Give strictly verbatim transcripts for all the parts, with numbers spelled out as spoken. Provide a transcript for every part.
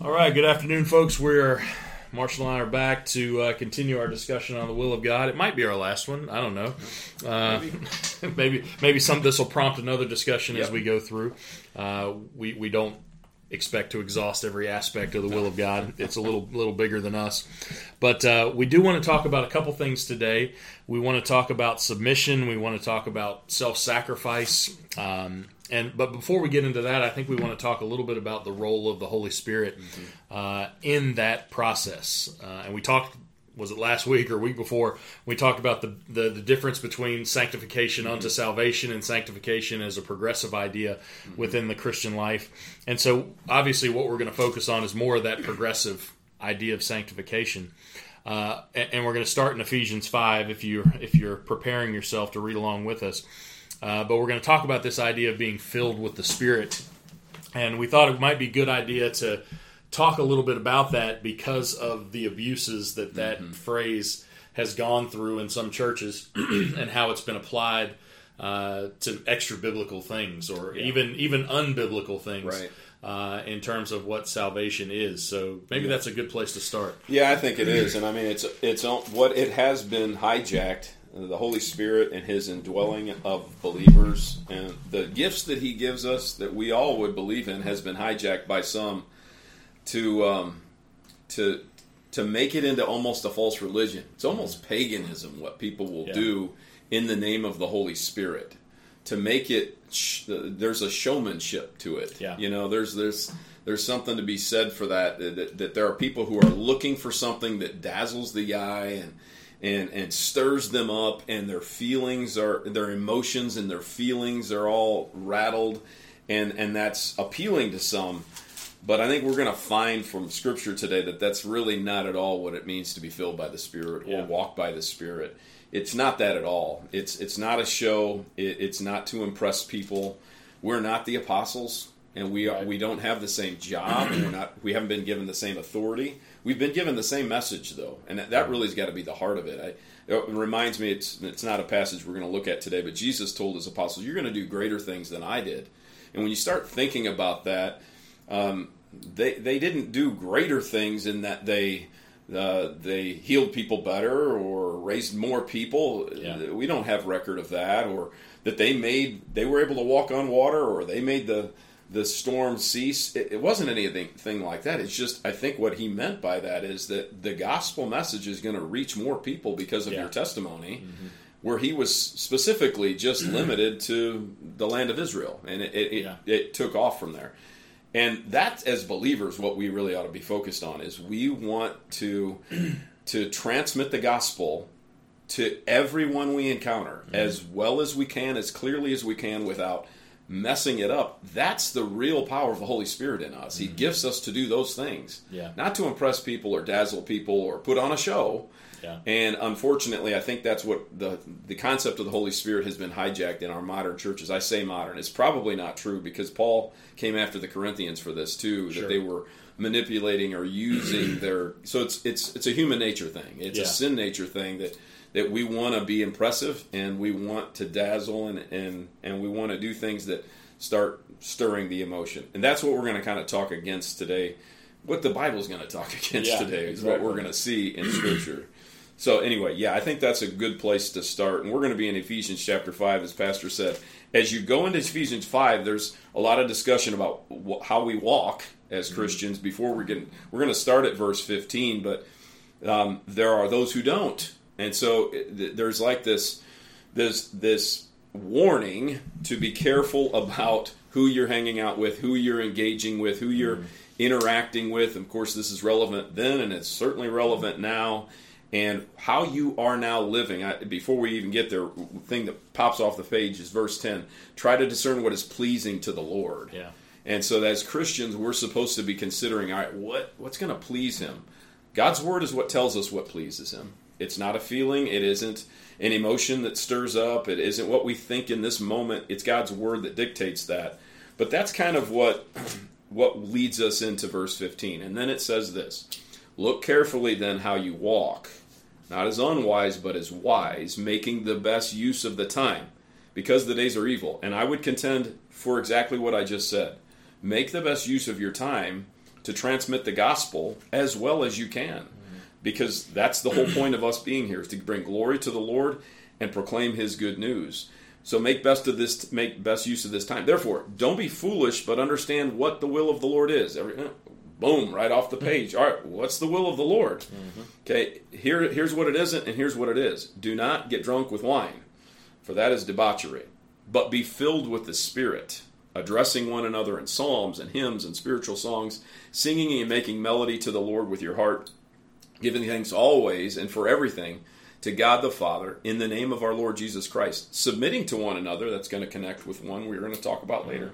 All right, good afternoon, folks. We're Marshall and I are back to uh, continue our discussion on the will of God. It might be our last one. I don't know. Uh, maybe. maybe maybe some this will prompt another discussion yep. as we go through. Uh, we we don't expect to exhaust every aspect of the will of God. It's a little little bigger than us, but uh, we do want to talk about a couple things today. We want to talk about submission. We want to talk about self-sacrifice. Um, And but before we get into that, I think we want to talk a little bit about the role of the Holy Spirit mm-hmm. uh, in that process. Uh, and we talked, was it last week or week before? We talked about the the, the difference between sanctification mm-hmm. unto salvation and sanctification as a progressive idea mm-hmm. within the Christian life. And so, obviously, what we're going to focus on is more of that progressive idea of sanctification. Uh, and, and we're going to start in Ephesians five. If you're if you're preparing yourself to read along with us. Uh, but we're going to talk about this idea of being filled with the Spirit. And we thought it might be a good idea to talk a little bit about that because of the abuses that that mm-hmm. phrase has gone through in some churches and how it's been applied uh, to extra-biblical things or yeah. even even unbiblical things right. uh, in terms of what salvation is. So maybe yeah. that's a good place to start. Yeah, I think it is. And I mean, it's it's what it has been hijacked. The Holy Spirit and His indwelling of believers and the gifts that He gives us that we all would believe in has been hijacked by some to um, to to make it into almost a false religion. It's almost paganism what people will yeah. do in the name of the Holy Spirit to make it. Sh- there's a showmanship to it. Yeah. You know, there's there's there's something to be said for that, that. That there are people who are looking for something that dazzles the eye and. And, and stirs them up, and their feelings are, their emotions and their feelings are all rattled, and, and that's appealing to some. But I think we're going to find from Scripture today that that's really not at all what it means to be filled by the Spirit or yeah. walk by the Spirit. It's not that at all. It's it's not a show. It, it's not to impress people. We're not the apostles, and we are, right. we don't have the same job, and we're not we haven't been given the same authority. We've been given the same message, though, and that, that really has got to be the heart of it. I, it reminds me, it's it's not a passage we're going to look at today, but Jesus told His apostles, you're going to do greater things than I did. And when you start thinking about that, um, they they didn't do greater things in that they uh, they healed people better or raised more people. Yeah. We don't have record of that, or that they made they were able to walk on water, or they made the the storm cease. It, it wasn't anything like that. It's just, I think what He meant by that is that the gospel message is going to reach more people because of yeah. your testimony, mm-hmm. where He was specifically just limited to the land of Israel, and it it, yeah. it it took off from there. And that, as believers, what we really ought to be focused on is we want to to transmit the gospel to everyone we encounter mm-hmm. as well as we can, as clearly as we can, without messing it up. That's the real power of the Holy Spirit in us. Mm-hmm. He gifts us to do those things, yeah. not to impress people or dazzle people or put on a show. Yeah. And unfortunately, I think that's what the the concept of the Holy Spirit has been hijacked in our modern churches. I say modern. It's probably not true because Paul came after the Corinthians for this too, sure. that they were manipulating or using their... So it's it's it's a human nature thing. It's yeah. a sin nature thing that that we want to be impressive and we want to dazzle and, and, and we want to do things that start stirring the emotion. And that's what we're going to kind of talk against today. What the Bible's going to talk against yeah, today is exactly. what we're going to see in Scripture. So anyway, yeah, I think that's a good place to start. And we're going to be in Ephesians chapter five, as Pastor said. As you go into Ephesians five, there's a lot of discussion about how we walk as Christians. Before we get, we're going to start at verse fifteen, but um, there are those who don't. And so there's like this, this, this warning to be careful about who you're hanging out with, who you're engaging with, who you're mm. interacting with. Of course, this is relevant then, and it's certainly relevant now. And how you are now living. I, before we even get there, the thing that pops off the page is verse ten. Try to discern what is pleasing to the Lord. Yeah. And so as Christians, we're supposed to be considering, all right, what, what's going to please Him? God's Word is what tells us what pleases Him. It's not a feeling. It isn't an emotion that stirs up. It isn't what we think in this moment. It's God's Word that dictates that. But that's kind of what, what leads us into verse fifteen. And then it says this, look carefully then how you walk, not as unwise but as wise, making the best use of the time, because the days are evil. And I would contend for exactly what I just said. Make the best use of your time to transmit the gospel as well as you can. Because that's the whole point of us being here, is to bring glory to the Lord and proclaim His good news. So make best of this, make best use of this time. Therefore, don't be foolish, but understand what the will of the Lord is. Every, boom, right off the page. All right, what's the will of the Lord? Mm-hmm. Okay, here, here's what it isn't, and here's what it is. Do not get drunk with wine, for that is debauchery, but be filled with the Spirit, addressing one another in psalms and hymns and spiritual songs, singing and making melody to the Lord with your heart, giving thanks always and for everything to God the Father in the name of our Lord Jesus Christ, submitting to one another. That's going to connect with one we're going to talk about later,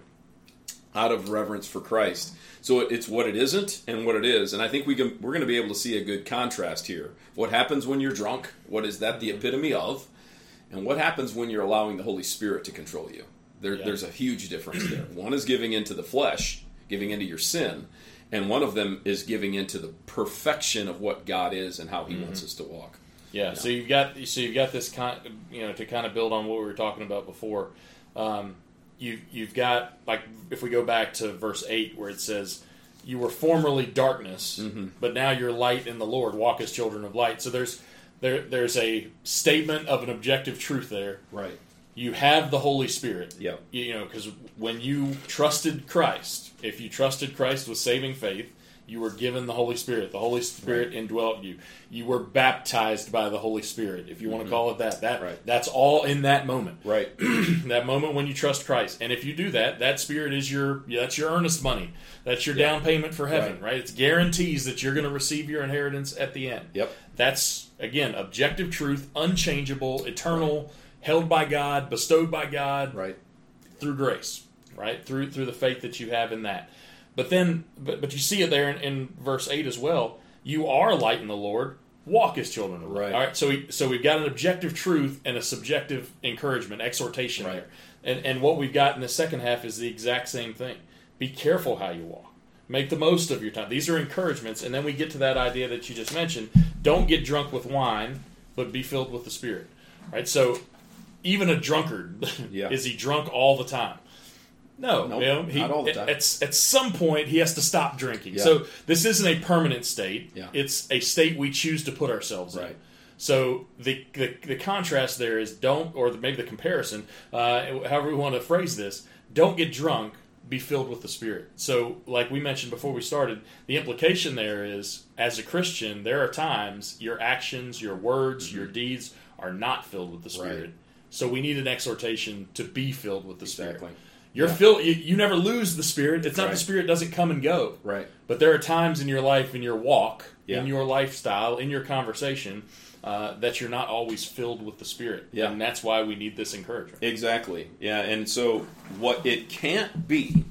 out of reverence for Christ. So it's what it isn't and what it is. And I think we can, we're going to be able to see a good contrast here. What happens when you're drunk? What is that the epitome of? And what happens when you're allowing the Holy Spirit to control you? There, yeah. There's a huge difference there. One is giving into the flesh, giving into your sin, and one of them is giving into the perfection of what God is and how He mm-hmm. wants us to walk. Yeah. You know? So you've got so you've got this kind, you know, to kind of build on what we were talking about before. Um, you you've got, like, if we go back to verse eight where it says, "You were formerly darkness, mm-hmm. but now you're light in the Lord. Walk as children of light." So there's there there's a statement of an objective truth there. Right. You have the Holy Spirit. Yeah. You, you know, because when you trusted Christ, if you trusted Christ with saving faith, you were given the Holy Spirit. The Holy Spirit right. indwelt you. You were baptized by the Holy Spirit, if you want mm-hmm. to call it that. That right. That's all in that moment. Right. That moment when you trust Christ. And if you do that, that Spirit is your that's your earnest money. That's your yeah. down payment for heaven, right. right? It's guarantees that you're going to receive your inheritance at the end. Yep. That's, again, objective truth, unchangeable, eternal, right. held by God, bestowed by God, right, through grace, right, through through the faith that you have in that. But then, but but you see it there in, in verse eight as well. You are light in the Lord. Walk as children of light. Right. All right. So we so we've got an objective truth and a subjective encouragement, exhortation right. there. And and what we've got in the second half is the exact same thing. Be careful how you walk. Make the most of your time. These are encouragements, and then we get to that idea that you just mentioned. Don't get drunk with wine, but be filled with the Spirit. Right. So even a drunkard, yeah. is he drunk all the time? No, nope, you know, he, not all the time. At, at some point, he has to stop drinking. Yeah. So this isn't a permanent state. Yeah. It's a state we choose to put ourselves right. in. So the, the the contrast there is don't, or maybe the comparison, uh, however we want to phrase this, don't get drunk, be filled with the Spirit. So like we mentioned before we started, the implication there is, as a Christian, there are times your actions, your words, mm-hmm. your deeds are not filled with the Spirit. Right. So we need an exhortation to be filled with the exactly. Spirit. You're yeah. filled. You, you never lose the Spirit. It's not right. the Spirit doesn't come and go. Right. But there are times in your life, in your walk, yeah. in your lifestyle, in your conversation, uh, that you're not always filled with the Spirit. Yeah. And that's why we need this encouragement. Exactly. Yeah. And so what it can't be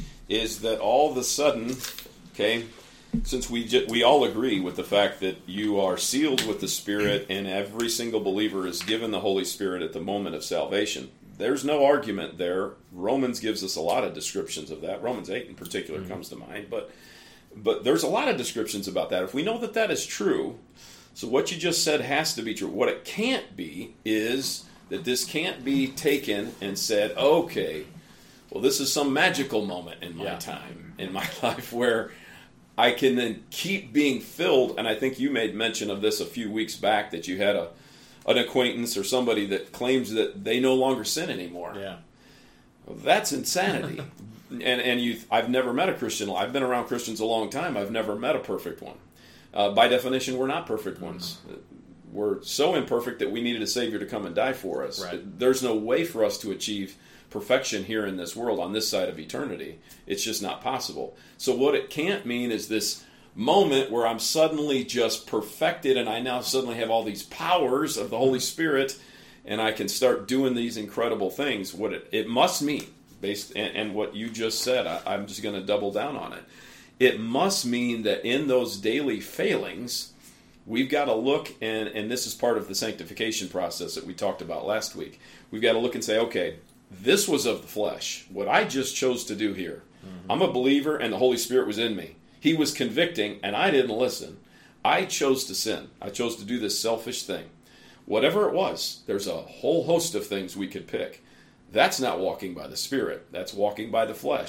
is that all of a sudden, okay, since we j- we all agree with the fact that you are sealed with the Spirit and every single believer is given the Holy Spirit at the moment of salvation, there's no argument there. Romans gives us a lot of descriptions of that. Romans eight in particular mm-hmm. comes to mind. But but there's a lot of descriptions about that. If we know that that is true, so what you just said has to be true. What it can't be is that this can't be taken and said, okay, well, this is some magical moment in my yeah. time, in my life, where I can then keep being filled. And I think you made mention of this a few weeks back, that you had a an acquaintance or somebody that claims that they no longer sin anymore. Yeah, well, that's insanity. and and you, I've never met a Christian. I've been around Christians a long time. I've never met a perfect one. Uh, by definition, we're not perfect ones. We're so imperfect that we needed a Savior to come and die for us. Right. There's no way for us to achieve perfection here in this world on this side of eternity. It's just not possible. So what it can't mean is this moment where I'm suddenly just perfected and I now suddenly have all these powers of the Holy Spirit and I can start doing these incredible things. What it, it must mean, based and, and what you just said, I, I'm just going to double down on it. It must mean that in those daily failings, we've got to look, and, and this is part of the sanctification process that we talked about last week. We've got to look and say, okay, this was of the flesh. What I just chose to do here. Mm-hmm. I'm a believer and the Holy Spirit was in me. He was convicting, and I didn't listen. I chose to sin. I chose to do this selfish thing. Whatever it was, there's a whole host of things we could pick. That's not walking by the Spirit. That's walking by the flesh.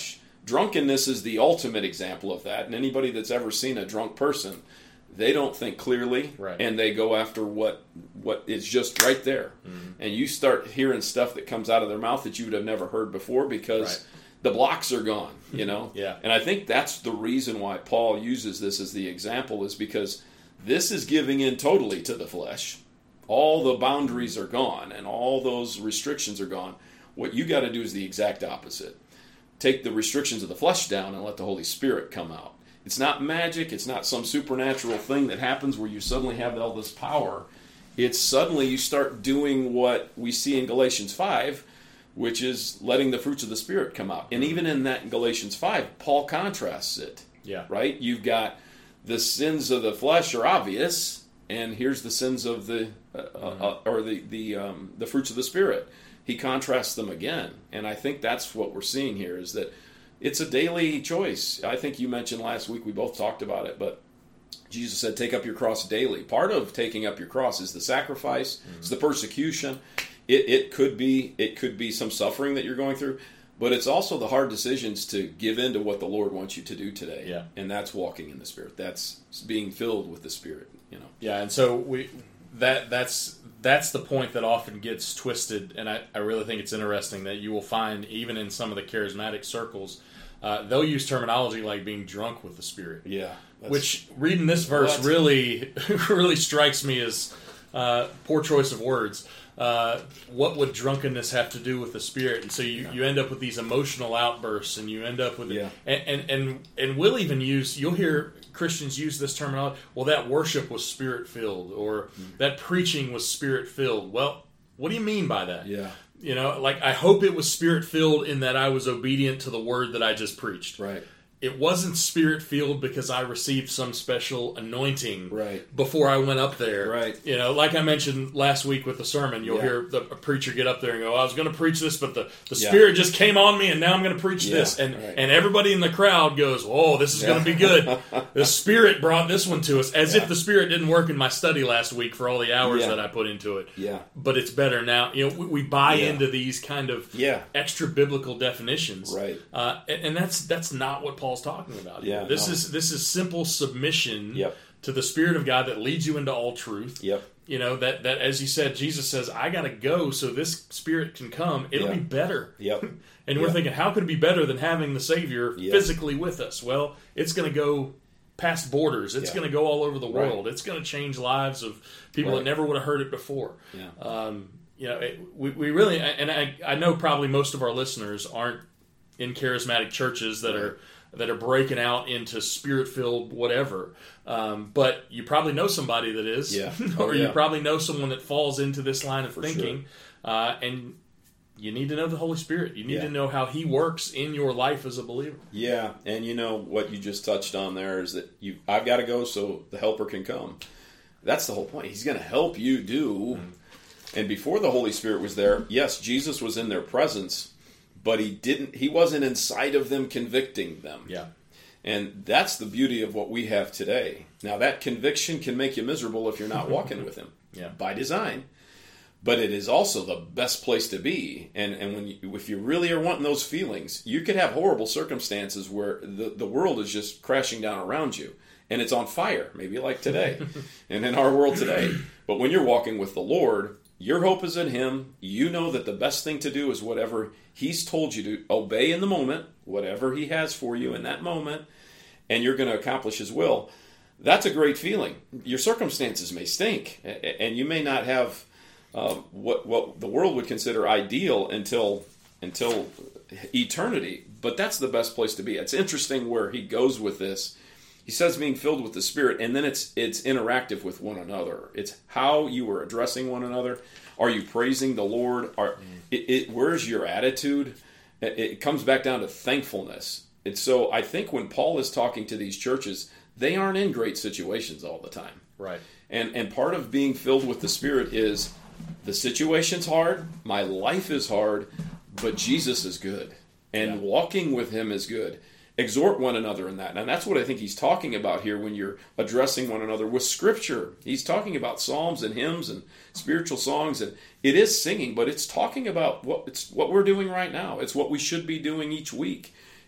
drunkenness is the ultimate example of that. And anybody that's ever seen a drunk person, they don't think clearly, right. and they go after what what is just right there. Mm-hmm. And you start hearing stuff that comes out of their mouth that you would have never heard before because right. the blocks are gone, you know? yeah. And I think that's the reason why Paul uses this as the example, is because this is giving in totally to the flesh. All the boundaries are gone, and all those restrictions are gone. What you got to do is the exact opposite. Take the restrictions of the flesh down and let the Holy Spirit come out. It's not magic. It's not some supernatural thing that happens where you suddenly have all this power. It's suddenly you start doing what we see in Galatians five, which is letting the fruits of the Spirit come out. And even in that in Galatians five, Paul contrasts it. Yeah. Right? You've got the sins of the flesh are obvious, and here's the sins of the uh, mm-hmm. uh, or the the um, the fruits of the Spirit. He contrasts them again, and I think that's what we're seeing here, is that it's a daily choice. I think you mentioned last week, we both talked about it, but Jesus said, take up your cross daily. Part of taking up your cross is the sacrifice, mm-hmm. it's the persecution. It, it could be it could be some suffering that you're going through, but it's also the hard decisions to give in to what the Lord wants you to do today. Yeah. And that's walking in the Spirit. That's being filled with the Spirit, you know. Yeah, and so we that that's that's the point that often gets twisted, and I, I really think it's interesting that you will find even in some of the charismatic circles, uh, they'll use terminology like being drunk with the Spirit. Yeah. Which, reading this verse, what? really really strikes me as uh, poor choice of words. Uh, what would drunkenness have to do with the Spirit? And so you, yeah. you end up with these emotional outbursts, and you end up with yeah. and, and and and we'll even use you'll hear Christians use this terminology. Well, that worship was Spirit filled, or mm. that preaching was Spirit filled. Well, what do you mean by that? Yeah, you know, like I hope it was Spirit filled in that I was obedient to the word that I just preached. Right. It wasn't Spirit-filled because I received some special anointing right. before I went up there. Right. You know, like I mentioned last week with the sermon, you'll yeah. hear the a preacher get up there and go, I was going to preach this, but the, the yeah. Spirit just came on me, and now I'm going to preach yeah. this. And right. and everybody in the crowd goes, oh, this is yeah. going to be good. The Spirit brought this one to us, as yeah. if the Spirit didn't work in my study last week for all the hours yeah. that I put into it. Yeah. But it's better now. You know, we, we buy yeah. into these kind of yeah. extra biblical definitions. Right. Uh, and, and that's that's not what Paul's talking about. Yeah. Yeah, this no. is this is simple submission yep. to the Spirit of God that leads you into all truth. Yep. You know, that, that as you said, Jesus says, I got to go so this Spirit can come. It'll yeah. be better. Yep. And we're yep. thinking, how could it be better than having the Savior yep. physically with us? Well, it's going to go past borders. It's yeah. going to go all over the world. Right. It's going to change lives of people right. that never would have heard it before. Yeah. Um, you know, it, we, we really, and I, I know probably most of our listeners aren't in charismatic churches that right. are that are breaking out into Spirit-filled whatever. Um, but you probably know somebody that is. Yeah. or Oh, you yeah. probably know someone that falls into this line of For thinking. sure. Uh, and you need to know the Holy Spirit. You need Yeah. to know how He works in your life as a believer. Yeah, and you know what you just touched on there is that you I've got to go so the helper can come. That's the whole point. He's going to help you do. Mm-hmm. And before the Holy Spirit was there, yes, Jesus was in their presence, but he didn't he wasn't inside of them convicting them. Yeah. And that's the beauty of what we have today. Now that conviction can make you miserable if you're not walking with him. Yeah. By design. But it is also the best place to be. And and when you, if you really are wanting those feelings, you could have horrible circumstances where the, the world is just crashing down around you. And it's on fire, maybe like today. And in our world today. But when you're walking with the Lord, your hope is in Him. You know that the best thing to do is whatever He's told you to obey in the moment, whatever He has for you in that moment, and you're going to accomplish His will. That's a great feeling. Your circumstances may stink, and you may not have uh, what what the world would consider ideal until until eternity. But that's the best place to be. It's interesting where he goes with this. He says being filled with the Spirit, and then it's it's interactive with one another. It's how you are addressing one another. Are you praising the Lord? Are mm. it, it, where's your attitude? It, it comes back down to thankfulness. And so I think when Paul is talking to these churches, they aren't in great situations all the time. Right. And and part of being filled with the Spirit is the situation's hard, my life is hard, but Jesus is good. And yeah. walking with Him is good. Exhort one another in that. And that's what I think he's talking about here when you're addressing one another with Scripture. He's talking about psalms and hymns and spiritual songs, and it is singing, but it's talking about what it's what we're doing right now. It's what we should be doing each week.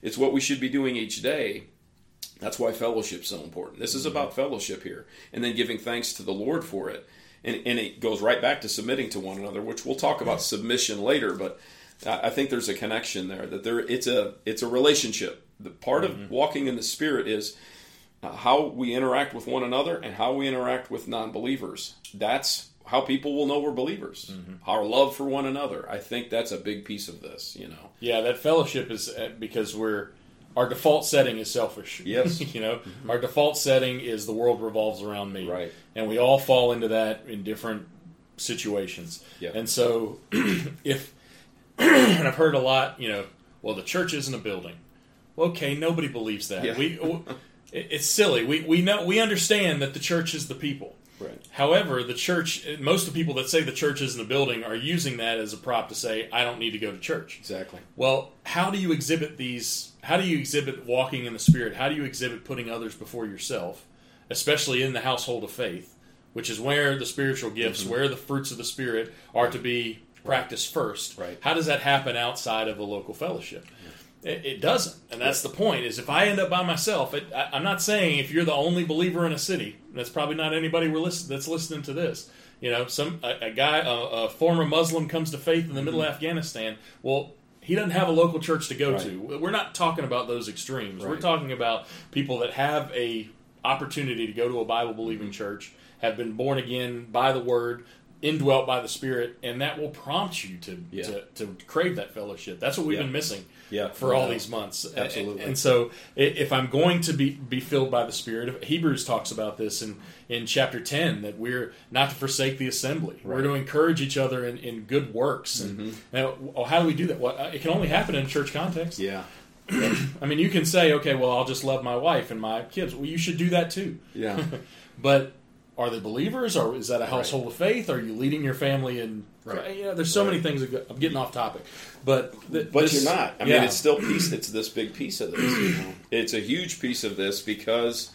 It's what we should be doing each day. That's why fellowship's so important. This is about fellowship here, and then giving thanks to the Lord for it. And, and it goes right back to submitting to one another, which we'll talk about submission later. But I think there's a connection there. That there, it's a it's a relationship. The part mm-hmm. of walking in the Spirit is uh, how we interact with one another and how we interact with non-believers. That's how people will know we're believers. Mm-hmm. Our love for one another. I think that's a big piece of this. You know. Yeah, that fellowship is because we're. Our default setting is selfish. Yes. you know, mm-hmm. Our default setting is the world revolves around me. Right. And we all fall into that in different situations. Yeah. And so if, and I've heard a lot, you know, well, the church isn't a building. Well, okay, nobody believes that. Yeah. We, it's silly. We we know we understand that the church is the people. Right. However, the church, most of the people that say the church isn't a building are using that as a prop to say, I don't need to go to church. Exactly. Well, how do you exhibit these, how do you exhibit walking in the Spirit? How do you exhibit putting others before yourself, especially in the household of faith, which is where the spiritual gifts, mm-hmm. where the fruits of the Spirit are to be practiced first. Right. How does that happen outside of a local fellowship? It, it doesn't, and that's the point. Is if I end up by myself, it, I, I'm not saying if you're the only believer in a city. That's probably not anybody we're listen, that's listening to this. You know, some a, a guy, a, a former Muslim comes to faith in the mm-hmm. middle of Afghanistan. Well, he doesn't have a local church to go right. to. We're not talking about those extremes. Right. We're talking about people that have a opportunity to go to a Bible believing church, have been born again by the Word, indwelt by the Spirit, and that will prompt you to yeah. to, to crave that fellowship. That's what we've yeah. been missing yeah. for yeah. all these months. Absolutely. And, and so if I'm going to be, be filled by the Spirit, Hebrews talks about this in, in chapter ten, that we're not to forsake the assembly. Right. We're to encourage each other in, in good works. And mm-hmm. now, well, how do we do that? Well, it can only happen in a church context. Yeah. I mean, you can say, okay, well, I'll just love my wife and my kids. Well, you should do that too. Yeah. But are they believers, or is that a household right. of faith? Are you leading your family in? Right. You know, there's so right. many things. That go, I'm getting off topic, but th- but this, you're not. I yeah. mean, it's still piece. It's this big piece of this. You know? It's a huge piece of this because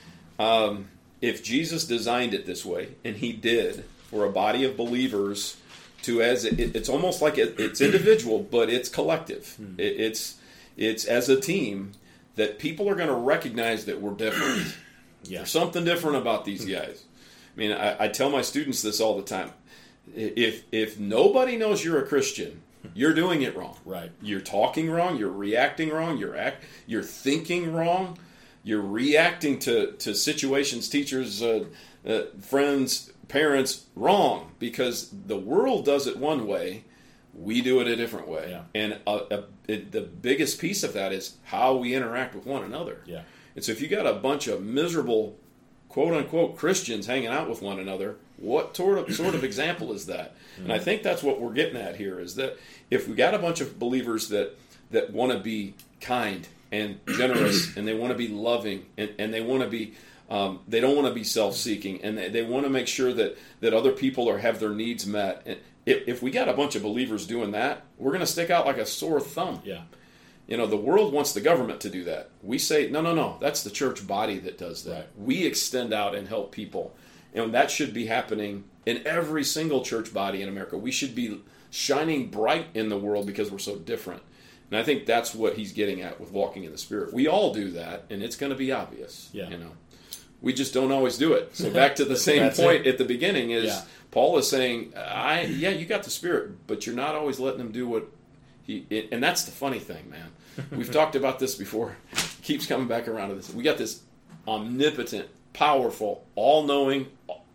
um, if Jesus designed it this way, and He did for a body of believers to as it, it's almost like it, it's individual, but it's collective. Hmm. It, it's it's as a team that people are going to recognize that we're different. Yeah. There's something different about these guys. I mean, I, I tell my students this all the time. If if nobody knows you're a Christian, you're doing it wrong. Right. You're talking wrong. You're reacting wrong. You're act. You're thinking wrong. You're reacting to to situations, teachers, uh, uh, friends, parents wrong because the world does it one way. We do it a different way. Yeah. And uh, uh, it, the biggest piece of that is how we interact with one another. Yeah. And so if you got a bunch of miserable, quote-unquote, Christians hanging out with one another, what sort of, sort of example is that? Mm-hmm. And I think that's what we're getting at here, is that if we got a bunch of believers that, that want to be kind and generous, and they want to be loving, and, and they want to be, um, they don't want to be self-seeking, and they, they want to make sure that, that other people are have their needs met. And if, if we got a bunch of believers doing that, we're going to stick out like a sore thumb. Yeah. You know, the world wants the government to do that. We say, no, no, no, that's the church body that does that. Right. We extend out and help people. And that should be happening in every single church body in America. We should be shining bright in the world because we're so different. And I think that's what he's getting at with walking in the Spirit. We all do that, and it's going to be obvious. Yeah. You know, we just don't always do it. So back to the same point it. at the beginning is yeah. Paul is saying, I yeah, you got the Spirit, but you're not always letting him do what he. It, and that's the funny thing, man. We've talked about this before. Keeps coming back around to this. We got this omnipotent, powerful, all-knowing,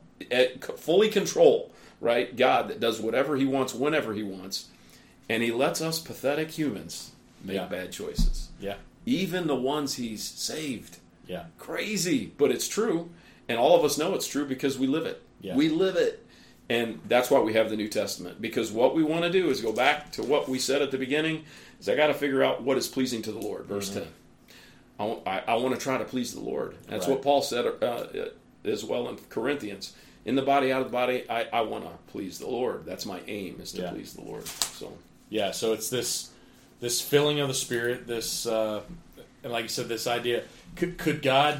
fully control, right? God that does whatever He wants, whenever He wants, and He lets us pathetic humans make yeah. bad choices. Yeah, even the ones He's saved. Yeah, crazy, but it's true, and all of us know it's true because we live it. Yeah. We live it. And that's why we have the New Testament. Because what we want to do is go back to what we said at the beginning, is I got to figure out what is pleasing to the Lord. Verse mm-hmm. ten. I, I, I want to try to please the Lord. That's right. What Paul said uh, as well in Corinthians. In the body, out of the body, I, I want to please the Lord. That's my aim, is to yeah. please the Lord. So yeah, so it's this this filling of the Spirit, this, uh, and like you said, this idea, could, could God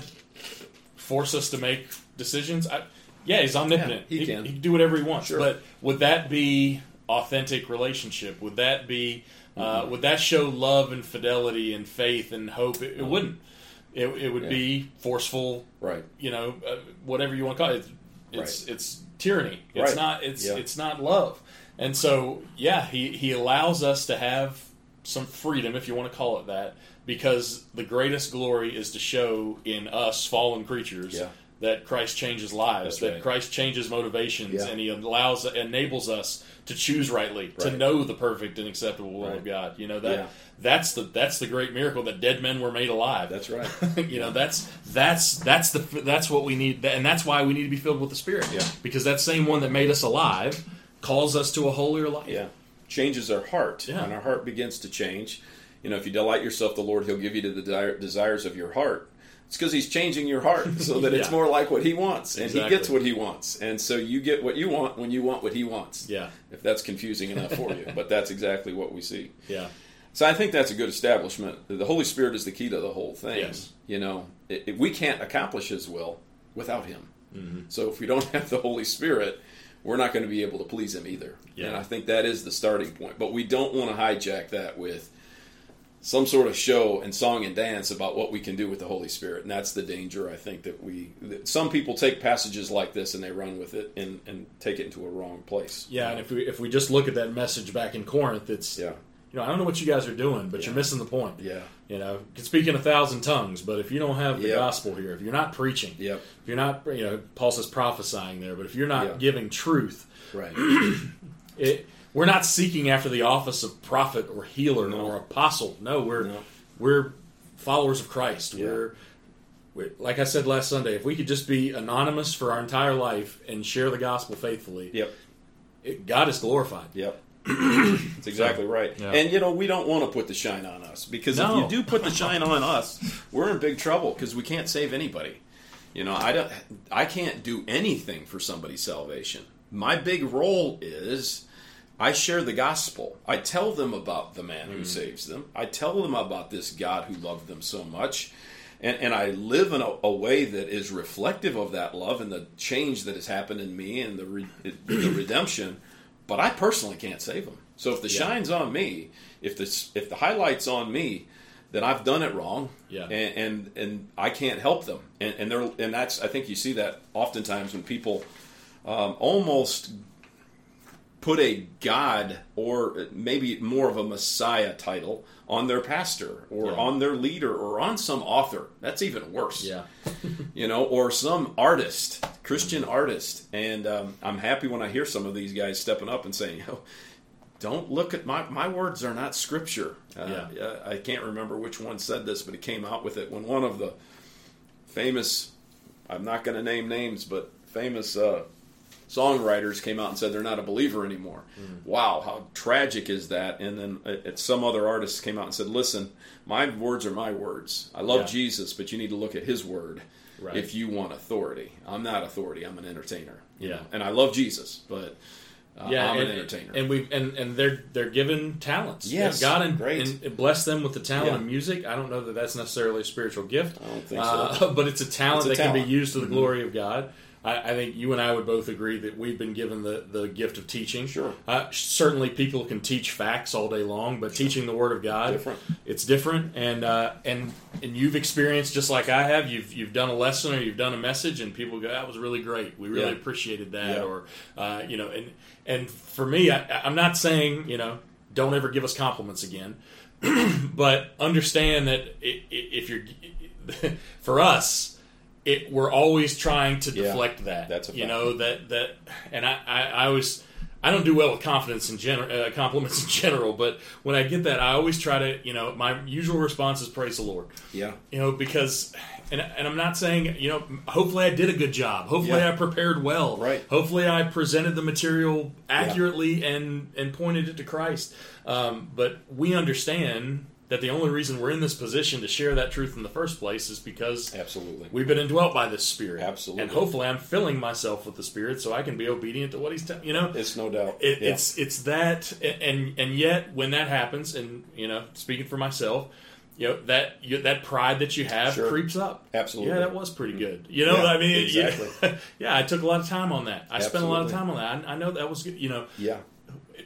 force us to make decisions? I, Yeah, He's omnipotent. Yeah, he, he can. He can do whatever He wants. Sure. But would that be authentic relationship? Would that be Uh, would that show love and fidelity and faith and hope? It, it wouldn't. It, it would yeah. be forceful, right? You know, uh, whatever you want to call it. It's right. it's tyranny. It's right. not. It's yeah. it's not love. And so, yeah, he he allows us to have some freedom, if you want to call it that, because the greatest glory is to show in us fallen creatures. Yeah. That Christ changes lives, That's that right. Christ changes motivations, yeah. and He allows, enables us to choose rightly, right. to know the perfect and acceptable will right. of God. You know that yeah. that's the that's the great miracle that dead men were made alive. That's right. you know that's that's that's the that's what we need, and that's why we need to be filled with the Spirit. Yeah. Because that same one that made us alive calls us to a holier life. Yeah, changes our heart, yeah. and our heart begins to change. You know, if you delight yourself, the Lord, He'll give you the desire, desires of your heart. It's because He's changing your heart so that yeah. it's more like what He wants, and exactly. He gets what He wants, and so you get what you want when you want what He wants. Yeah, if that's confusing enough for you, but that's exactly what we see. Yeah. So I think that's a good establishment. The Holy Spirit is the key to the whole thing. Yes. You know, it, it, we can't accomplish His will without Him. Mm-hmm. So if we don't have the Holy Spirit, we're not going to be able to please Him either. Yeah. And I think that is the starting point. But we don't want to hijack that with some sort of show and song and dance about what we can do with the Holy Spirit. And that's the danger, I think, that we... That some people take passages like this and they run with it and, and take it into a wrong place. Yeah, and if we if we just look at that message back in Corinth, it's... Yeah. You know, I don't know what you guys are doing, but yeah. you're missing the point. Yeah. You know, you can speak in a thousand tongues, but if you don't have the yep. gospel here, if you're not preaching, yep. if you're not, you know, Paul says prophesying there, but if you're not yeah. giving truth, right? it, we're not seeking after the office of prophet or healer no. or apostle. No, we're no. we're followers of Christ. Yeah. We're, we're, like I said last Sunday, if we could just be anonymous for our entire life and share the gospel faithfully, yep. it, God is glorified. Yep. That's exactly right. Yeah. And, you know, we don't want to put the shine on us. Because no. if you do put the shine on us, we're in big trouble because we can't save anybody. You know, I, don't, I can't do anything for somebody's salvation. My big role is I share the gospel. I tell them about the man who mm. saves them. I tell them about this God who loved them so much. And, and I live in a, a way that is reflective of that love and the change that has happened in me and the, re, the redemption. But I personally can't save them. So if the yeah. shine's on me, if the if the highlight's on me, then I've done it wrong. Yeah. And and, and I can't help them. And and they're and that's I think you see that oftentimes when people um, almost put a God or maybe more of a Messiah title on their pastor or yeah. on their leader or on some author. That's even worse. Yeah. You know, or some artist, Christian artist. And um, I'm happy when I hear some of these guys stepping up and saying, "Yo, don't look at my my words are not scripture." Uh, yeah. I can't remember which one said this, but he came out with it when one of the famous, I'm not going to name names, but famous uh, songwriters came out and said they're not a believer anymore. Mm. Wow, how tragic is that? And then uh, some other artists came out and said, listen, my words are my words. I love yeah. Jesus, but you need to look at His word right. if you want authority. I'm not authority. I'm an entertainer. You yeah, know? And I love Jesus, but uh, yeah, I'm and, an entertainer. And we and, and they're they're given talents. Yes, God and, great. and bless them with the talent yeah. of music. I don't know that that's necessarily a spiritual gift. I don't think uh, so. But it's a talent it's a that talent. can be used to the mm-hmm. glory of God. I, I think you and I would both agree that we've been given the, the gift of teaching. Sure. Uh, certainly people can teach facts all day long, but sure. teaching the Word of God, different. it's different. And uh, and and you've experienced, just like I have, you've you've done a lesson or you've done a message, and people go, that was really great. We really yeah. appreciated that. Yeah. Or, uh, you know, and, and for me, I, I'm not saying, you know, don't ever give us compliments again. But understand that if you're, for us, It, we're always trying to deflect yeah, that. That's a fact. You know that that, and I, I, I always I don't do well with confidence in general, uh, compliments in general. But when I get that, I always try to, you know, my usual response is praise the Lord. Yeah. You know, because and and I'm not saying, you know, hopefully I did a good job. Hopefully yeah. I prepared well. Right. Hopefully I presented the material accurately yeah. and and pointed it to Christ. Um, but we understand that the only reason we're in this position to share that truth in the first place is because absolutely we've been indwelt by this Spirit. Absolutely. And hopefully I'm filling myself with the Spirit so I can be obedient to what He's telling, you know. It's no doubt. It, yeah. It's it's that, and and yet when that happens, and, you know, speaking for myself, you know, that you, that pride that you have sure. creeps up. Absolutely. Yeah, that was pretty good. You know, yeah, I mean, exactly. yeah, yeah, I took a lot of time on that. I absolutely. spent a lot of time on that. I, I know that was good, you know. Yeah.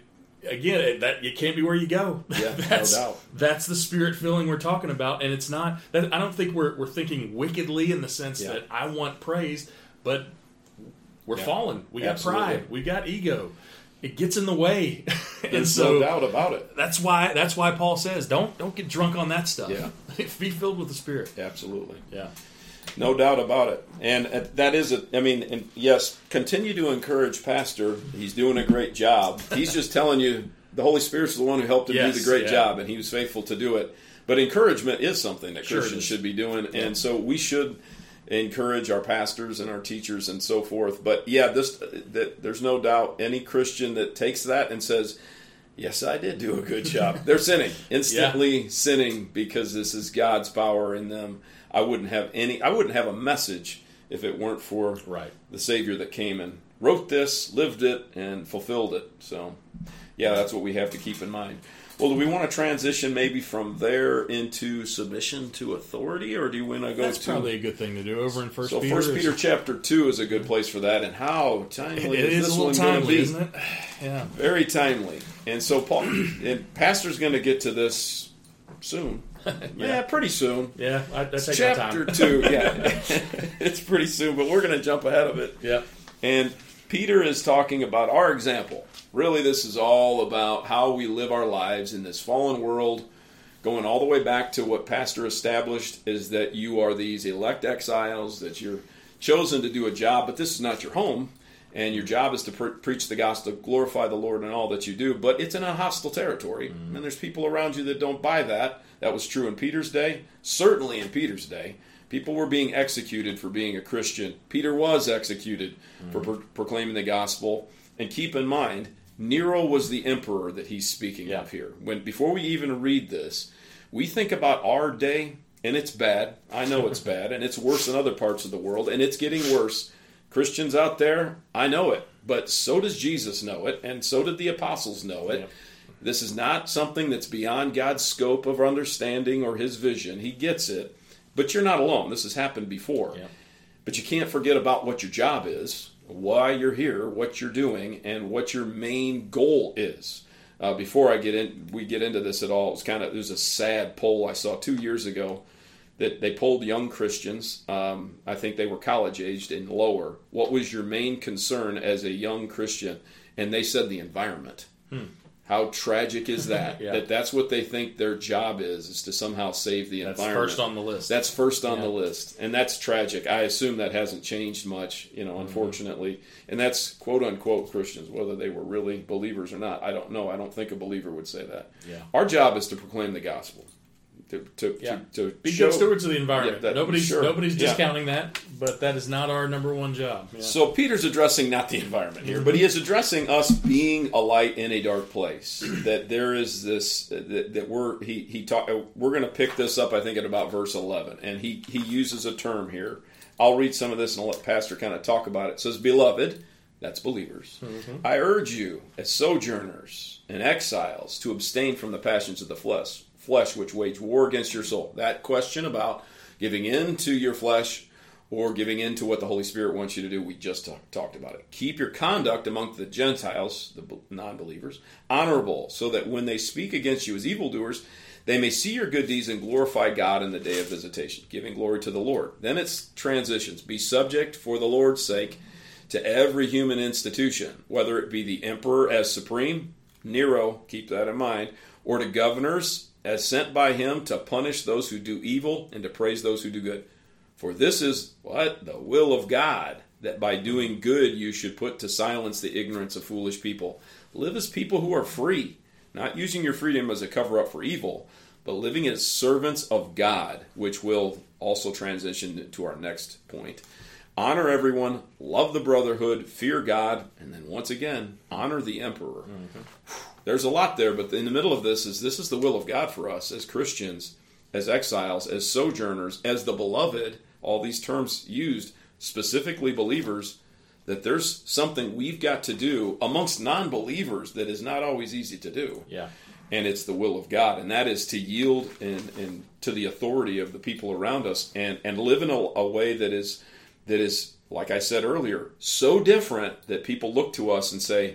again, that it can't be where you go. Yeah, that's, no doubt. That's the spirit filling we're talking about, and it's not. That, I don't think we're we're thinking wickedly in the sense Yeah. that I want praise, but we're Yeah. fallen. We got Absolutely. pride. We got ego. It gets in the way, and There's so no doubt about it. that's why that's why Paul says, don't don't get drunk on that stuff. Yeah. Be filled with the Spirit. Absolutely. Yeah. No doubt about it. And uh, that is, a, I mean, and yes, continue to encourage Pastor. He's doing a great job. He's just telling you the Holy Spirit's the one who helped him Yes, do the great yeah. job, and he was faithful to do it. But encouragement is something that Sure it Christians is. should be doing, Yeah. and so we should encourage our pastors and our teachers and so forth. But yeah, this that there's no doubt any Christian that takes that and says, yes, I did do a good job. They're sinning, instantly sinning, because this is God's power in them. I wouldn't have any. I wouldn't have a message if it weren't for Right. the Savior that came and wrote this, lived it, and fulfilled it. So, yeah, that's what we have to keep in mind. Well, do we want to transition maybe from there into submission to authority, or do you want to go That's to probably a good thing to do over in First so Peter. First is- Peter chapter two is a good place for that, and how timely It is is this a little one going to timely, be? isn't it? Yeah. Very timely. And so Paul and Pastor's going to get to this soon. yeah. pretty soon. Yeah, I, I take Chapter my time. two, yeah. It's pretty soon, but we're going to jump ahead of it. Yeah. And Peter is talking about our example. Really, this is all about how we live our lives in this fallen world, going all the way back to what Pastor established is that you are these elect exiles, that you're chosen to do a job, but this is not your home, and your job is to pre- preach the gospel, glorify the Lord in all that you do, but it's in a hostile territory, mm-hmm. and there's people around you that don't buy that. That was true in Peter's day, certainly in Peter's day. People were being executed for being a Christian. Peter was executed mm-hmm. for pro- proclaiming the gospel, and keep in mind, Nero was the emperor that he's speaking yeah. of here. When before we even read this, we think about our day, and it's bad. I know it's bad, and it's worse in other parts of the world, and it's getting worse. Christians out there, I know it, but so does Jesus know it, and so did the apostles know it. Yep. This is not something that's beyond God's scope of understanding or his vision. He gets it, but you're not alone. This has happened before. Yep. But you can't forget about what your job is, why you're here, what you're doing, and what your main goal is. Uh, before I get in, we get into this at all, it was kind of it was a sad poll I saw two years ago that they polled young Christians. Um, I think they were college aged and lower. What was your main concern as a young Christian? And they said the environment. Hmm. How tragic is that? yeah. That that's what they think their job is, is to somehow save the That's environment. first on the list. That's first on Yeah. the list. And that's tragic. I assume that hasn't changed much, you know, unfortunately. Mm-hmm. And that's quote-unquote Christians, whether they were really believers or not. I don't know. I don't think a believer would say that. Yeah. Our job is to proclaim the gospel. To, to, Yeah. to, to Be show, good stewards of the environment. Yeah, that- nobody's sure. nobody's Yeah. discounting that, but that is not our number one job. Yeah. So Peter's addressing not the environment here, but he is addressing us being a light in a dark place. That there is this that, that we're he he talk, we're going to pick this up I think at about verse eleven, and he he uses a term here. I'll read some of this and I'll let Pastor kind of talk about it. It says, "Beloved," that's believers, mm-hmm. "I urge you as sojourners and exiles to abstain from the passions of the flesh." Flesh which wage war against your soul. That question about giving in to your flesh or giving in to what the Holy Spirit wants you to do, we just talk, talked about it. Keep your conduct among the Gentiles, the non-believers, honorable, so that when they speak against you as evildoers, they may see your good deeds and glorify God in the day of visitation, giving glory to the Lord. Then it's transitions. Be subject for the Lord's sake to every human institution, whether it be the emperor as supreme, Nero, keep that in mind, or to governors as sent by him to punish those who do evil and to praise those who do good. For this is, what? The will of God, that by doing good you should put to silence the ignorance of foolish people. Live as people who are free, not using your freedom as a cover-up for evil, but living as servants of God, which will also transition to our next point. Honor everyone, love the brotherhood, fear God, and then once again, honor the emperor. Mm-hmm. There's a lot there, but in the middle of this is this is the will of God for us as Christians, as exiles, as sojourners, as the beloved, all these terms used, specifically believers, that there's something we've got to do amongst non-believers that is not always easy to do. Yeah. And it's the will of God, and that is to yield in, in, to the authority of the people around us and, and live in a, a way that is that is, like I said earlier, so different that people look to us and say,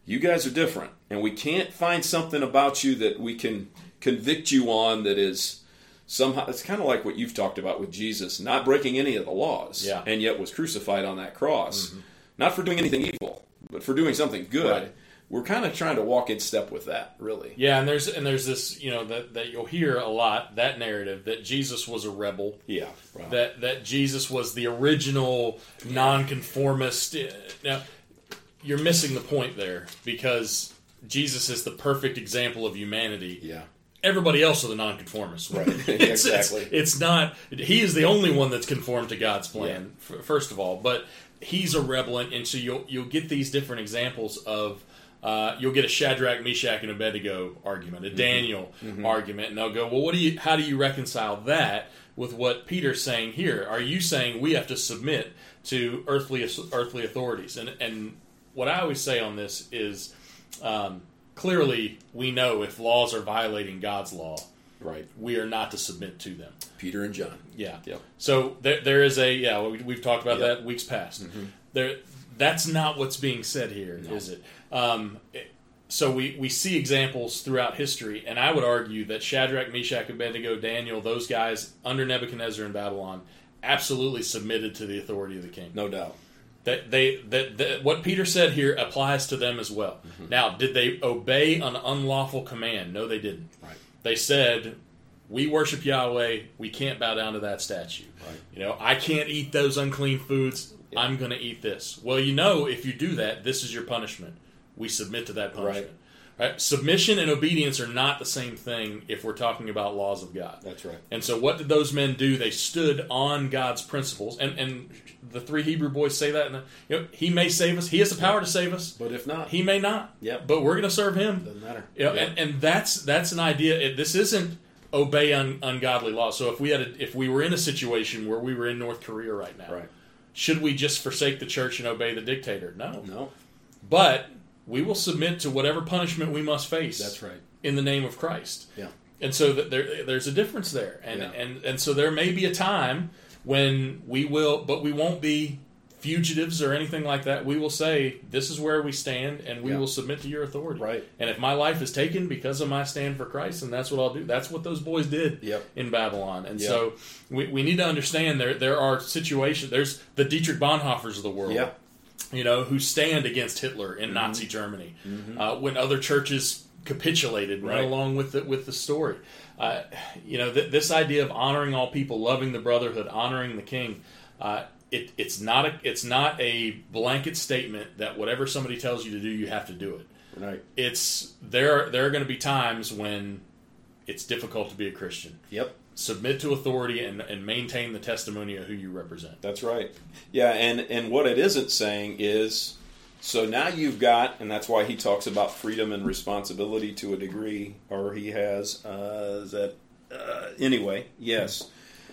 you guys are different, and we can't find something about you that we can convict you on that is somehow, it's kind of like what you've talked about with Jesus, not breaking any of the laws, yeah. and yet was crucified on that cross, mm-hmm. not for doing anything evil, but for doing something good. Right. We're kind of trying to walk in step with that, really. Yeah, and there's and there's this, you know, that, that you'll hear a lot, that narrative, that Jesus was a rebel. Yeah. Wow. That that Jesus was the original nonconformist. Now, you're missing the point there, because Jesus is the perfect example of humanity. Yeah. Everybody else are the nonconformists. Right. it's, exactly. It's, it's not, he is the only one that's conformed to God's plan, yeah. first of all. But he's a rebel, and, and so you'll, you'll get these different examples of, Uh, you'll get a Shadrach, Meshach, and Abednego argument, a mm-hmm. Daniel mm-hmm. argument, and they'll go, well, what do you? How do you reconcile that with what Peter's saying here? Are you saying we have to submit to earthly earthly authorities? And and what I always say on this is, um, clearly we know if laws are violating God's law, right, we are not to submit to them. Peter and John. Yeah. Yep. So there, there is a yeah. We, we've talked about yep. that weeks past. Mm-hmm. There. That's not what's being said here, no. is it? Um, so we, we see examples throughout history, and I would argue that Shadrach, Meshach, Abednego, Daniel, those guys under Nebuchadnezzar in Babylon absolutely submitted to the authority of the king. No doubt. That they that, that what Peter said here applies to them as well. Mm-hmm. Now, did they obey an unlawful command? No, they didn't. Right. They said, we worship Yahweh, we can't bow down to that statue. Right. You know, I can't eat those unclean foods. I'm going to eat this. Well, you know, if you do that, this is your punishment. We submit to that punishment. Right. Right? Submission and obedience are not the same thing if we're talking about laws of God. That's right. And so what did those men do? They stood on God's principles. And, and the three Hebrew boys say that. In the, you know, he may save us. He has the power to save us. But if not. He may not. Yep. But we're going to serve him. Doesn't matter. You know, yep. and, and that's that's an idea. It, this isn't obey un, ungodly law. So if we had a, if we were in a situation where we were in North Korea right now. Right. Should we just forsake the church and obey the dictator? No. No. But we will submit to whatever punishment we must face. That's right. In the name of Christ. Yeah. And so that there, there's a difference there. And, yeah. and and so there may be a time when we will, but we won't be fugitives or anything like that. We will say, this is where we stand, and we yeah. will submit to your authority. Right. And if my life is taken because of my stand for Christ, then that's what I'll do. That's what those boys did yep. in Babylon. And yep. so we, we need to understand there there are situations, there's the Dietrich Bonhoeffers of the world, yeah. you know, who stand against Hitler in mm-hmm. Nazi Germany mm-hmm. uh, when other churches capitulated right, right along with the, with the story. Uh, you know, th- this idea of honoring all people, loving the brotherhood, honoring the king, uh, It, it's not a it's not a blanket statement that whatever somebody tells you to do, you have to do it. Right. It's there. There are going to be times when it's difficult to be a Christian. Yep. Submit to authority and, and maintain the testimony of who you represent. That's right. Yeah, and and what it isn't saying is, so now you've got, and that's why he talks about freedom and responsibility to a degree, or he has uh, that uh, anyway. Yes.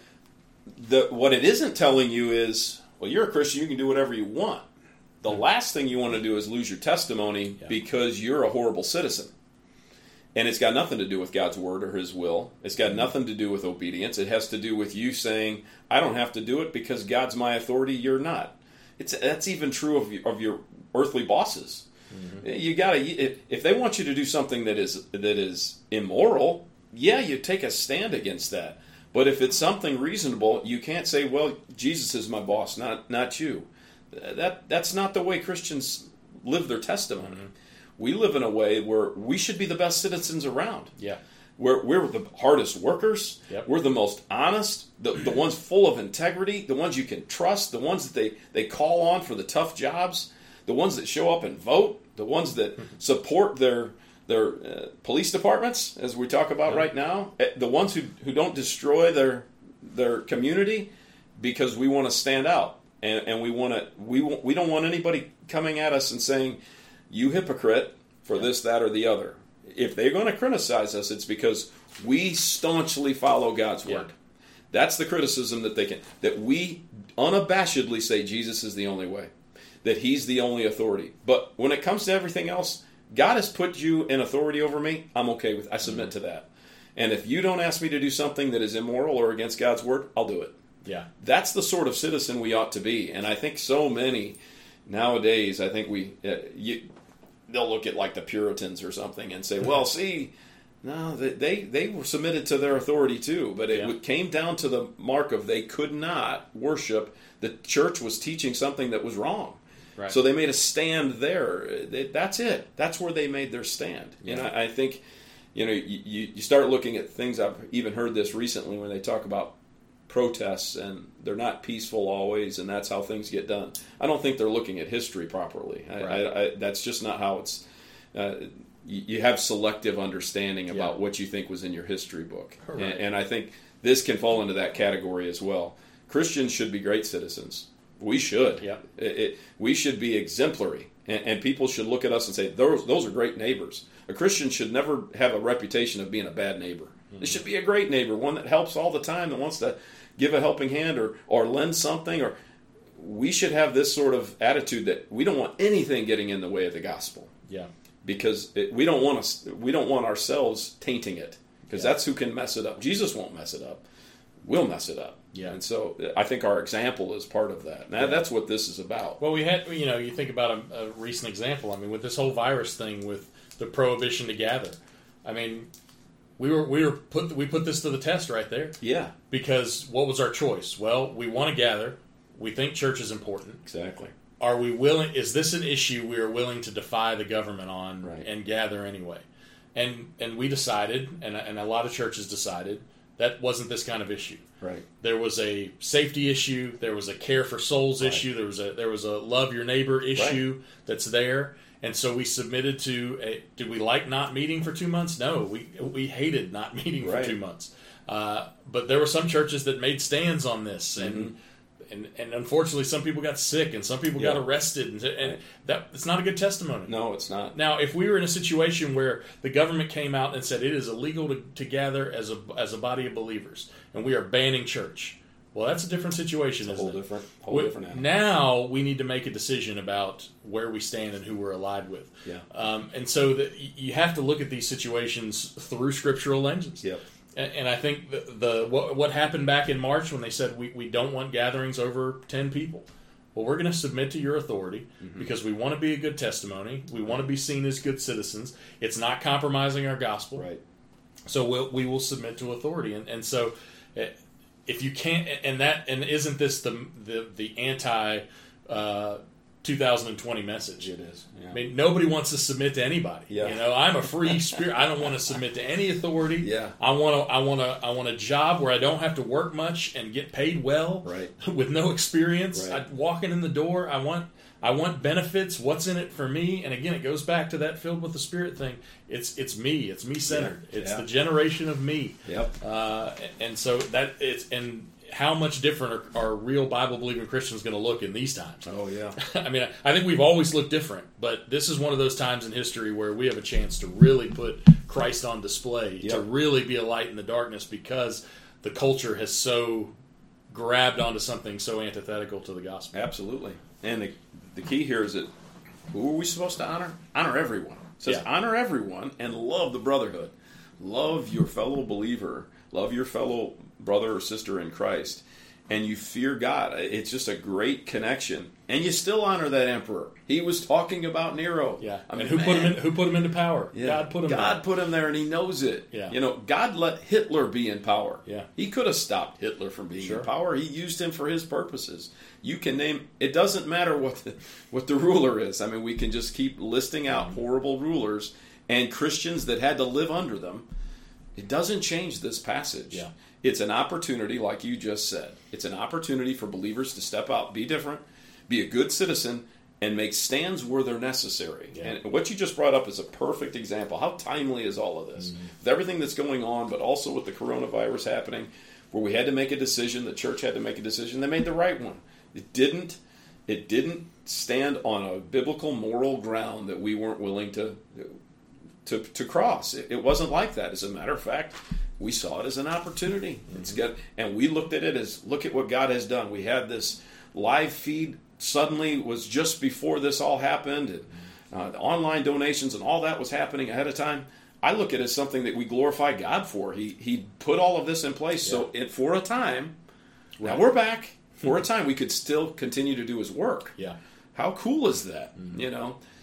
The, what it isn't telling you is, well, you're a Christian, you can do whatever you want. The mm-hmm. last thing you want to do is lose your testimony yeah. because you're a horrible citizen. And it's got nothing to do with God's word or his will. It's got nothing to do with obedience. It has to do with you saying, I don't have to do it because God's my authority, you're not. It's That's even true of, of your earthly bosses. Mm-hmm. You gotta, if, if they want you to do something that is that is immoral, yeah, you take a stand against that. But if it's something reasonable, you can't say, well, Jesus is my boss, not not you. That That's not the way Christians live their testimony. Mm-hmm. We live in a way where we should be the best citizens around. Yeah, We're, we're the hardest workers. Yep. We're the most honest, the, the ones full of integrity, the ones you can trust, the ones that they, they call on for the tough jobs, the ones that show up and vote, the ones that mm-hmm. support their... their uh, police departments, as we talk about yeah. right now, the ones who, who don't destroy their their community because we want to stand out, and, and we want to we we don't want anybody coming at us and saying, "You hypocrite," for yeah. this, that, or the other. If they're going to criticize us, it's because we staunchly follow God's word. Yeah. That's the criticism that they can, that we unabashedly say Jesus is the only way, that He's the only authority. But when it comes to everything else, God has put you in authority over me. I'm okay with it. I submit to that. And if you don't ask me to do something that is immoral or against God's word, I'll do it. Yeah. That's the sort of citizen we ought to be. And I think so many nowadays, I think we, uh, you, they'll look at like the Puritans or something and say, well, see, no, they they, they were submitted to their authority too, but it yeah. came down to the mark of they could not worship. The church was teaching something that was wrong. Right. So they made a stand there. That's it. That's where they made their stand. Yeah. And I, I think, you know, you, you start looking at things. I've even heard this recently when they talk about protests and they're not peaceful always, and that's how things get done. I don't think they're looking at history properly. I, right. I, I, that's just not how it's. Uh, you, you have selective understanding about yeah. what you think was in your history book, right. and, and I think this can fall into that category as well. Christians should be great citizens. We should. Yeah. It, it, we should be exemplary, and, and people should look at us and say, "Those those are great neighbors." A Christian should never have a reputation of being a bad neighbor. Mm-hmm. They should be a great neighbor, one that helps all the time, that wants to give a helping hand or or lend something. Or we should have this sort of attitude that we don't want anything getting in the way of the gospel. Yeah. Because it, we don't want us, we don't want ourselves tainting it, because yeah. that's who can mess it up. Jesus won't mess it up. We'll mess it up. Yeah. And so I think our example is part of that. Now, yeah. that's what this is about. Well, we had, you know, you think about a, a recent example. I mean, with this whole virus thing, with the prohibition to gather. I mean, we were we were put we put this to the test right there. Yeah. Because what was our choice? Well, we want to gather. We think church is important. Exactly. Are we willing? Is this an issue we are willing to defy the government on right. and gather anyway? And and we decided, and and a lot of churches decided, that wasn't this kind of issue. Right. There was a safety issue. There was a care for souls right. issue. There was a there was a love your neighbor issue right. that's there. And so we submitted to a. Did we like not meeting for two months? No, we we hated not meeting right. for two months. Uh, but there were some churches that made stands on this, and mm-hmm. and, and unfortunately, some people got sick, and some people yeah. got arrested, and, and right. that it's not a good testimony. No, it's not. Now, if we were in a situation where the government came out and said it is illegal to, to gather as a as a body of believers, and we are banning church, well, that's a different situation, it's a isn't whole it? Different, whole we, different animal. Now we need to make a decision about where we stand and who we're allied with. Yeah. Um, and so the, you have to look at these situations through scriptural lenses. Yep. And, and I think the, the what, what happened back in March when they said we, we don't want gatherings over ten people. Well, we're going to submit to your authority mm-hmm. because we want to be a good testimony. We want to be seen as good citizens. It's not compromising our gospel. Right. So we'll, we will submit to authority. And, and so if you can't, and that, and isn't this the the, the anti uh, two thousand twenty message? It is. Yeah. I mean, nobody wants to submit to anybody. Yeah. You know, I'm a free spirit. I don't want to submit to any authority. Yeah. I want to. I want to. I want a job where I don't have to work much and get paid well. Right. With no experience. Right. I, walking in the door, I want. I want benefits. What's in it for me? And again, it goes back to that filled with the Spirit thing. It's it's me. It's me centered. Yeah. It's yeah. the generation of me. Yep. Uh, and so that it's and how much different are, are real Bible believing Christians going to look in these times? Oh yeah. I mean, I think we've always looked different, but this is one of those times in history where we have a chance to really put Christ on display, yep. to really be a light in the darkness, because the culture has so grabbed onto something so antithetical to the gospel. Absolutely. And the, the key here is that who are we supposed to honor? Honor everyone. It says yeah. honor everyone and love the brotherhood. Love your fellow believer. Love your fellow brother or sister in Christ. And you fear God. It's just a great connection. And you still honor that emperor. He was talking about Nero. Yeah. I mean, and who man, put him in, who put him into power? Yeah. God put him God there. put him there, and he knows it. Yeah. You know, God let Hitler be in power. Yeah. He could have stopped Hitler from being sure. in power. He used him for his purposes. You can name, it doesn't matter what the, what the ruler is. I mean, we can just keep listing out horrible rulers and Christians that had to live under them. It doesn't change this passage. Yeah. It's an opportunity, like you just said. It's an opportunity for believers to step out, be different, be a good citizen, and make stands where they're necessary. Yeah. And what you just brought up is a perfect example. How timely is all of this? Mm-hmm. With everything that's going on, but also with the coronavirus happening, where we had to make a decision, the church had to make a decision, they made the right one. It didn't, it didn't stand on a biblical moral ground that we weren't willing to to, to cross. It, it wasn't like that. As a matter of fact, we saw it as an opportunity. Mm-hmm. It's good, and we looked at it as, look at what God has done. We had this live feed suddenly was just before this all happened, and uh, the online donations and all that was happening ahead of time. I look at it as something that we glorify God for. He he put all of this in place, yeah. so it, for a time, right. now we're back. For a time, we could still continue to do His work. Yeah, how cool is that? Mm-hmm. You know,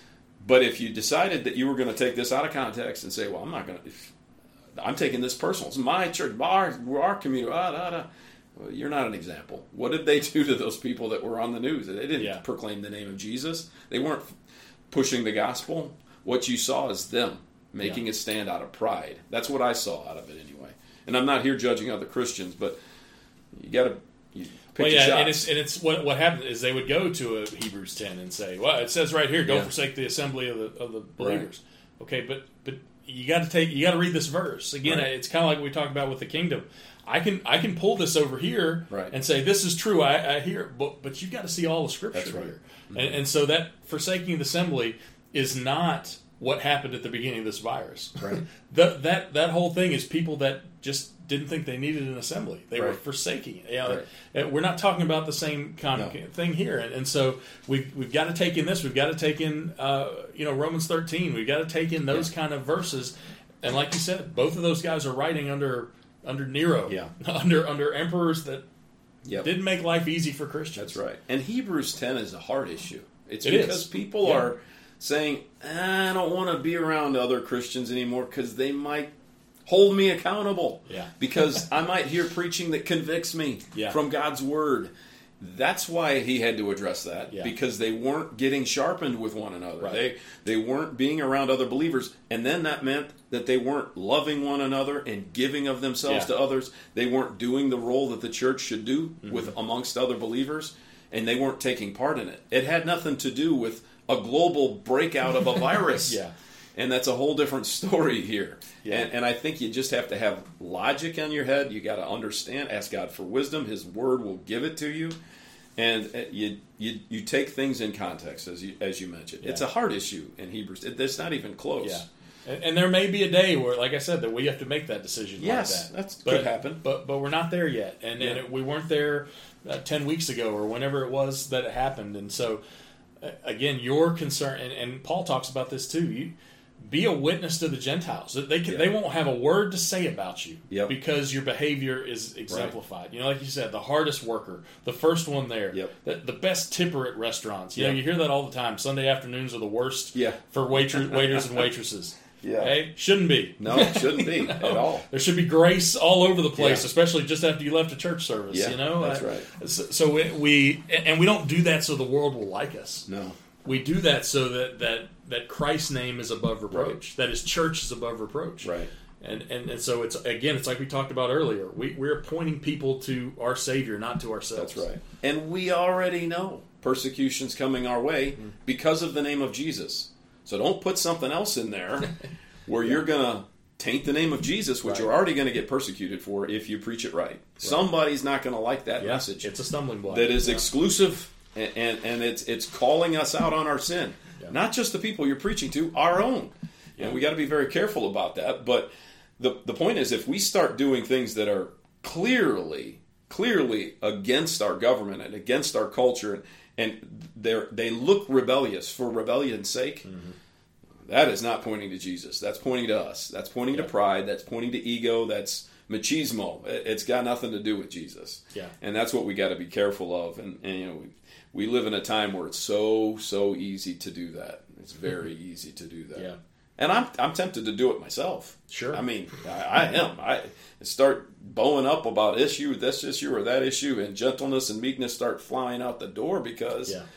But if you decided that you were going to take this out of context and say, well, I'm not going to, I'm taking this personal. It's my church, our, our community. Ah, da, da. Well, you're not an example. What did they do to those people that were on the news? They didn't yeah. proclaim the name of Jesus. They weren't pushing the gospel. What you saw is them making yeah. a stand out of pride. That's what I saw out of it anyway. And I'm not here judging other Christians, but you got to pick well, your yeah, shots. and it's and it's what what happened is they would go to a Hebrews ten and say, well, it says right here, don't yeah. forsake the assembly of the of the believers. Right. Okay, but but you got to take you got to read this verse again. Right. It's kind of like we talked about with the kingdom. I can I can pull this over here right. and say this is true. I, I hear, it, but but you got to see all the scripture That's right. here, mm-hmm. and, and so that forsaking the assembly is not what happened at the beginning of this virus. Right. the, that that whole thing is people that just didn't think they needed an assembly. They right. were forsaking it. You know, right. We're not talking about the same kind of no. thing here, and, and so we've we've got to take in this. We've got to take in uh, you know Romans thirteen. We've got to take in those yeah. kind of verses, and like you said, both of those guys are writing under under Nero, yeah. under under emperors that yep. didn't make life easy for Christians. That's right. And Hebrews ten is a hard issue. It's it because is. people yeah. are saying, I don't want to be around other Christians anymore because they might hold me accountable. Yeah. Because I might hear preaching that convicts me yeah. from God's Word. That's why he had to address that, yeah. because they weren't getting sharpened with one another. Right. They they weren't being around other believers, and then that meant that they weren't loving one another and giving of themselves yeah. to others. They weren't doing the role that the church should do mm-hmm. with amongst other believers, and they weren't taking part in it. It had nothing to do with a global breakout of a virus. yeah. And that's a whole different story here. Yeah. And, and I think you just have to have logic on your head. You got to understand, ask God for wisdom. His Word will give it to you. And you you you take things in context, as you as you mentioned. Yeah. It's a hard issue in Hebrews. It, it's not even close. Yeah. And, and there may be a day where, like I said, that we have to make that decision yes, like that. that but, could happen. But but we're not there yet. And, yeah. and it, we weren't there uh, ten weeks ago or whenever it was that it happened. And so, uh, again, your concern, and, and Paul talks about this too, you be a witness to the Gentiles. They can, yeah. they won't have a word to say about you yep. because your behavior is exemplified. Right. You know, like you said, the hardest worker, the first one there, yep. the, the best tipper at restaurants. You yep. know, you hear that all the time. Sunday afternoons are the worst yeah. for waiters, waiters and waitresses. Yeah. Hey, shouldn't be. No, it shouldn't be no. at all. There should be grace all over the place, yeah. especially just after you left a church service. Yeah, you know, that's I, right. So, so we, we and we don't do that so the world will like us. No. We do that so that, that, that Christ's name is above reproach, right. that His church is above reproach. Right. And, and and so it's again, it's like we talked about earlier. We we're pointing people to our Savior, not to ourselves. That's right. And we already know persecution's coming our way mm-hmm. because of the name of Jesus. So don't put something else in there where yeah. you're going to taint the name of Jesus, which right. you're already going to get persecuted for if you preach it right. right. Somebody's not going to like that yeah, message. It's a stumbling block. That is yeah. exclusive. And, and and it's it's calling us out on our sin, yeah. not just the people you're preaching to, our own. Yeah. And we got to be very careful about that. But the the point is, if we start doing things that are clearly clearly against our government and against our culture, and, and they they look rebellious for rebellion's sake, mm-hmm. that is not pointing to Jesus. That's pointing to us. That's pointing yeah. to pride. That's pointing to ego. That's machismo. It's got nothing to do with Jesus. Yeah. And that's what we got to be careful of. And, and you know. We, We live in a time where it's so, so easy to do that. It's very easy to do that. Yeah. And I'm I'm tempted to do it myself. Sure. I mean, I, I am. I start bowing up about issue, this issue or that issue, and gentleness and meekness start flying out the door because yeah.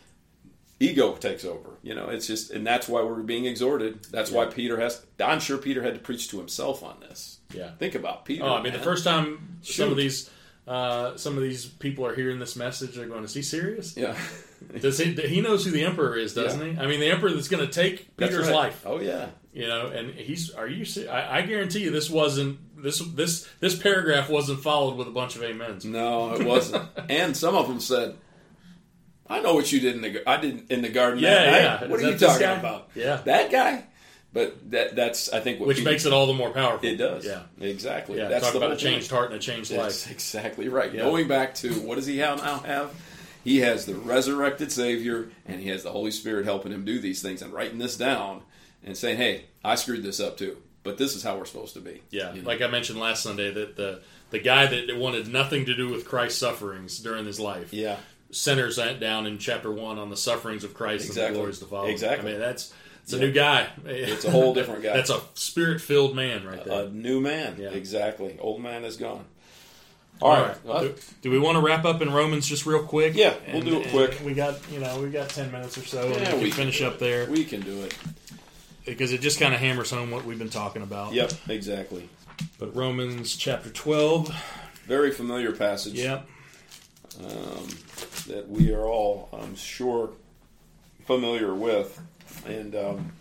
ego takes over. You know, it's just, and that's why we're being exhorted. That's yeah. why Peter has, I'm sure Peter had to preach to himself on this. Yeah. Think about Peter. Oh, I mean, man. the first time Shoot. some of these... Uh, some of these people are hearing this message. They're going, "Is he serious? Yeah, Does he? He knows who the emperor is, doesn't yeah. he? I mean, the emperor that's going to take Peter's right. life. Oh yeah, you know, and he's. Are you? I, I guarantee you, this wasn't this this this paragraph wasn't followed with a bunch of amens. No, it wasn't. And some of them said, "I know what you did in the I did in the garden yeah, that yeah. night. What is are you talking about? Yeah, that guy." But that that's I think what which Peter, makes it all the more powerful. It does. Yeah, exactly. Yeah, that's talk the about whole a changed point. heart and a changed That's life. exactly right. Yeah. Going back to what does he now have? He has the resurrected Savior, and he has the Holy Spirit helping him do these things and writing this down and saying, "Hey, I screwed this up too, but this is how we're supposed to be." Yeah, you know? like I mentioned last Sunday, that the the guy that wanted nothing to do with Christ's sufferings during his life. Yeah. centers that down in chapter one on the sufferings of Christ exactly. and the glories to follow. Exactly. I mean, that's it's a yeah. new guy. It's a whole different guy. That's a spirit-filled man right there. A, a new man. Yeah. Exactly. Old man is gone. All, All right. right. Well, do, do we want to wrap up in Romans just real quick? Yeah, we'll and, do it quick. We got, you know, we got ten minutes or so, yeah, and we, we can finish can up there. We can do it. Because it just kind of hammers home what we've been talking about. Yep, exactly. But Romans chapter twelve. Very familiar passage. Yep. Um, that we are all, I'm sure, familiar with. And um,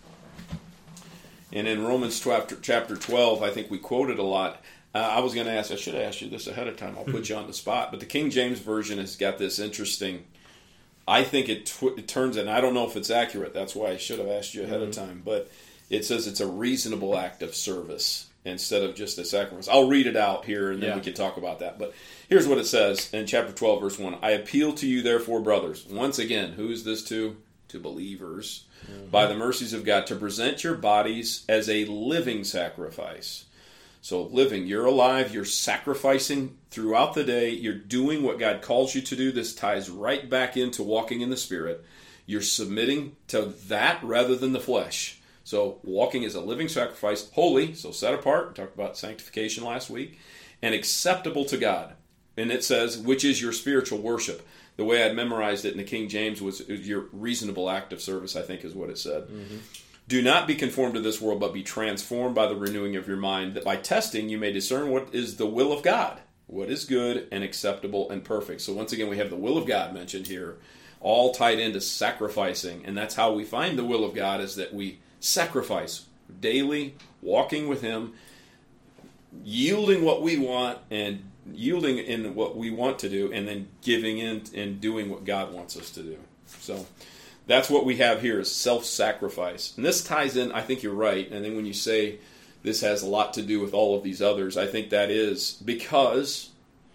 and in Romans chapter, chapter twelve, I think we quoted a lot. Uh, I was going to ask, I should have asked you this ahead of time. I'll put you on the spot. But the King James Version has got this interesting, I think it, tw- it turns, and I don't know if it's accurate. That's why I should have asked you ahead mm-hmm. of time. But it says it's a reasonable act of service instead of just a sacrifice. I'll read it out here, and then yeah. we can talk about that. But here's what it says in chapter twelve, verse one. I appeal to you, therefore, brothers. Once again, who is this to? To believers. Mm-hmm. By the mercies of God, to present your bodies as a living sacrifice. So living, you're alive, you're sacrificing throughout the day, you're doing what God calls you to do. This ties right back into walking in the Spirit. You're submitting to that rather than the flesh. So walking is a living sacrifice, holy, so set apart. We talked about sanctification last week, and acceptable to God. And it says, which is your spiritual worship. The way I'd memorized it in the King James was your reasonable act of service, I think is what it said. Mm-hmm. Do not be conformed to this world, but be transformed by the renewing of your mind, that by testing you may discern what is the will of God, what is good and acceptable and perfect. So once again, we have the will of God mentioned here, all tied into sacrificing. And that's how we find the will of God, is that we sacrifice daily, walking with Him, yielding what we want and yielding in what we want to do, and then giving in and doing what God wants us to do. So that's what we have here, is self-sacrifice. And this ties in, I think you're right, and then when you say this has a lot to do with all of these others, I think that is because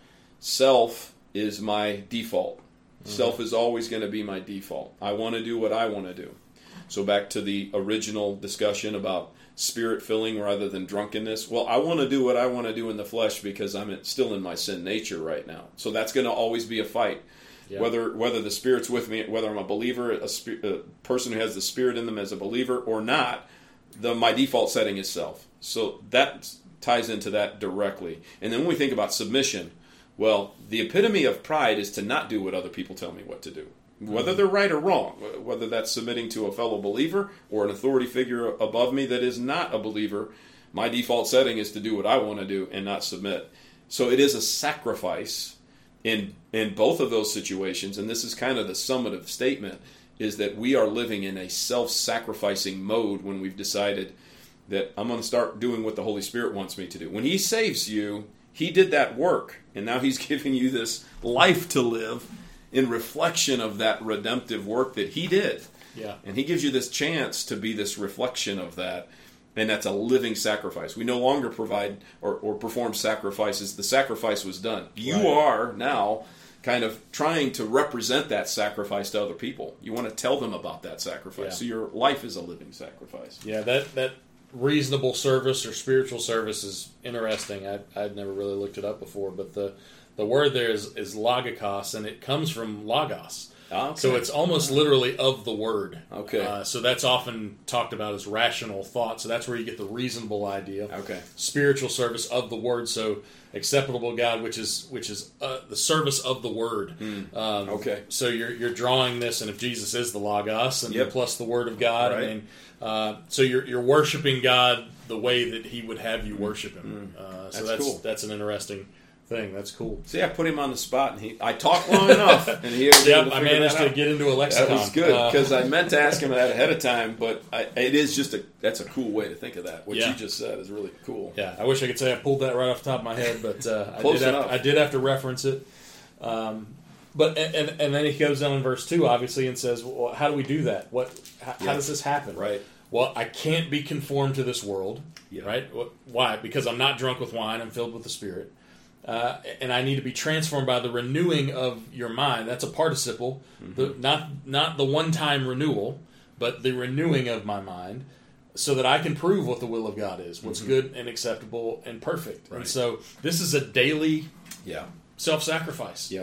self is my default. Mm-hmm. Self is always going to be my default. I want to do what I want to do. So back to the original discussion about spirit-filling rather than drunkenness. Well, I want to do what I want to do in the flesh because I'm still in my sin nature right now. So that's going to always be a fight. Yeah. Whether whether the Spirit's with me, whether I'm a believer, a, sp- a person who has the Spirit in them as a believer or not, the my default setting is self. So that ties into that directly. And then when we think about submission, well, the epitome of pride is to not do what other people tell me what to do. Whether they're right or wrong, whether that's submitting to a fellow believer or an authority figure above me that is not a believer, my default setting is to do what I want to do and not submit. So it is a sacrifice in in both of those situations, and this is kind of the summative statement, is that we are living in a self-sacrificing mode when we've decided that I'm going to start doing what the Holy Spirit wants me to do. When He saves you, He did that work, and now He's giving you this life to live in reflection of that redemptive work that He did. Yeah. And He gives you this chance to be this reflection of that, and that's a living sacrifice. We no longer provide or, or perform sacrifices. The sacrifice was done. You right. are now kind of trying to represent that sacrifice to other people. You want to tell them about that sacrifice. Yeah. So your life is a living sacrifice. Yeah, that, that reasonable service or spiritual service is interesting. I, I'd never really looked it up before, but the The word there is, is logikos, and it comes from logos. Okay. So it's almost literally of the word. Okay. Uh, so that's often talked about as rational thought. So that's where you get the reasonable idea. Okay. Spiritual service of the word. So acceptable God, which is which is uh, the service of the word. Mm. Um, okay. So you're you're drawing this, and if Jesus is the logos, and yep. plus the word of God, right. I mean, uh, so you're you're worshiping God the way that He would have you worship Him. Mm. Uh, so that's, that's cool. That's an interesting thing. That's cool. See, I put him on the spot, and he I talked long enough, and he was yep, able to I figure managed that to out. get into a lexicon. That was good, because uh, I meant to ask him that ahead of time, but I, it is just a that's a cool way to think of that. What yeah. you just said is really cool. Yeah, I wish I could say I pulled that right off the top of my head, but uh, I, Close did enough. have, I did have to reference it. Um, but and, and, and then he goes down in verse two, obviously, and says, well, how do we do that? What? How, yeah. how does this happen? Right. Well, I can't be conformed to this world. Yeah. Right? Why? Because I'm not drunk with wine. I'm filled with the Spirit. Uh, and I need to be transformed by the renewing of your mind. That's a participle, mm-hmm. the, not not the one-time renewal, but the renewing of my mind, so that I can prove what the will of God is, what's mm-hmm. good and acceptable and perfect. Right. And so this is a daily yeah. self-sacrifice. Yep.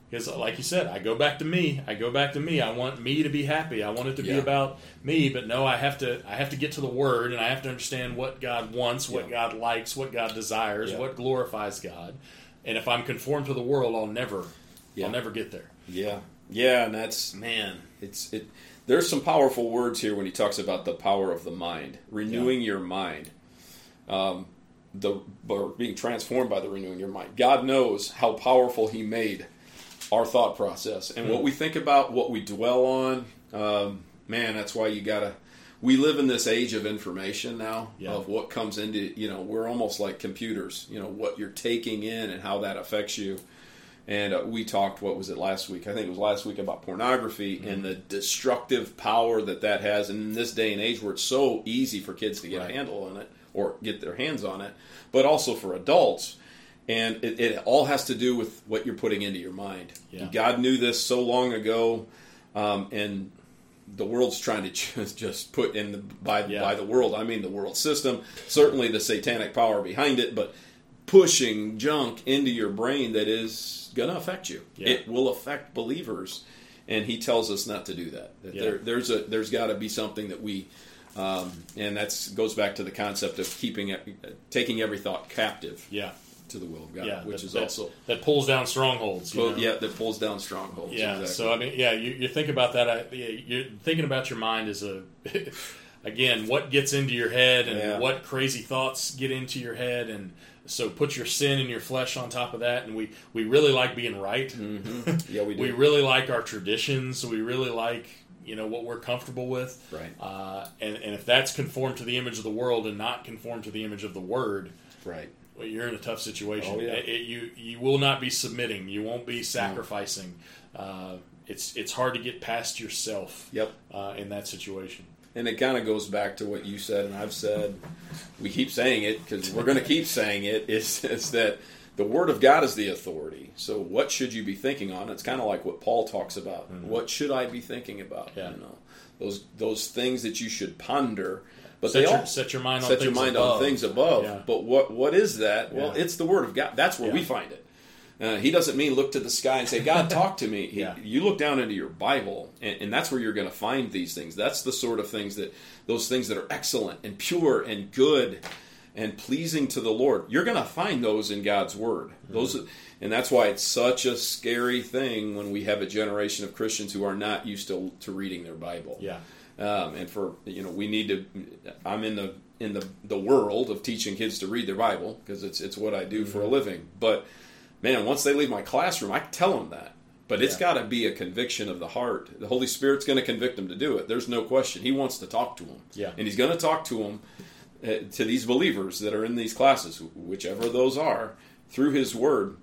Because, like you said, I go back to me. I go back to me. I want me to be happy. I want it to Yeah. be about me. But no, I have to. I have to get to the Word, and I have to understand what God wants, what Yeah. God likes, what God desires, Yeah. what glorifies God. And if I'm conformed to the world, I'll never, Yeah. I'll never get there. Yeah, yeah, and that's man. It's it. There's some powerful words here when he talks about the power of the mind, renewing your mind, um, the or being transformed by the renewing your mind. God knows how powerful He made our thought process and what we think about, what we dwell on. Um, man, that's why you gotta. We live in this age of information now, Yeah. of what comes into. You know, we're almost like computers. You know, what you're taking in and how that affects you. And uh, we talked, what was it last week? I think it was last week about pornography mm-hmm. and the destructive power that that has in this day and age where it's so easy for kids to get right. a handle on it or get their hands on it, but also for adults. And it, it all has to do with what you're putting into your mind. Yeah. God knew this so long ago, um, and the world's trying to just, just put in the, by, yeah. by the world, I mean the world system, certainly the satanic power behind it, but pushing junk into your brain that is going to affect you. Yeah. It will affect believers, and he tells us not to do that. That yeah. there, there's a there's got to be something that we, um, and that's goes back to the concept of keeping it, taking every thought captive. Yeah. To the will of God, yeah, which that, is that, also that pulls down strongholds. You pull, know? Yeah, that pulls down strongholds. Yeah. Exactly. So I mean, yeah, you, you think about that. I, you're thinking about your mind as a again, what gets into your head and yeah. what crazy thoughts get into your head, and so put your sin and your flesh on top of that. And we, we really like being right. Mm-hmm. Yeah, we do. We really like our traditions. We really like, you know, what we're comfortable with. Right. Uh, and and if that's conformed to the image of the world and not conformed to the image of the Word, right. well, you're in a tough situation. Oh, yeah. it, it, you you will not be submitting. You won't be sacrificing. No. Uh, it's it's hard to get past yourself. Yep. Uh, in that situation. And it kind of goes back to what you said, and I've said. We keep saying it because we're going to keep saying it. Is is that the Word of God is the authority? So what should you be thinking on? It's kind of like what Paul talks about. Mm-hmm. What should I be thinking about? Yeah. You know, those those things that you should ponder. But set they your, all set your mind on set things your mind above. on things above. Yeah. But what what is that? Well, yeah. it's the Word of God. That's where yeah. we find it. Uh, he doesn't mean look to the sky and say, God, talk to me. He, yeah. You look down into your Bible, and, and that's where you're going to find these things. That's the sort of things that, those things that are excellent and pure and good and pleasing to the Lord. You're going to find those in God's Word. Mm-hmm. Those, and that's why it's such a scary thing when we have a generation of Christians who are not used to, to reading their Bible. Yeah. Um, and for, you know, we need to, I'm in the in the, the world of teaching kids to read their Bible because it's it's what I do mm-hmm. for a living. But man, once they leave my classroom, I can tell them that. But it's yeah. got to be a conviction of the heart. The Holy Spirit's going to convict them to do it. There's no question. He wants to talk to them. Yeah. And He's going to talk to them, uh, to these believers that are in these classes, whichever those are, through His Word.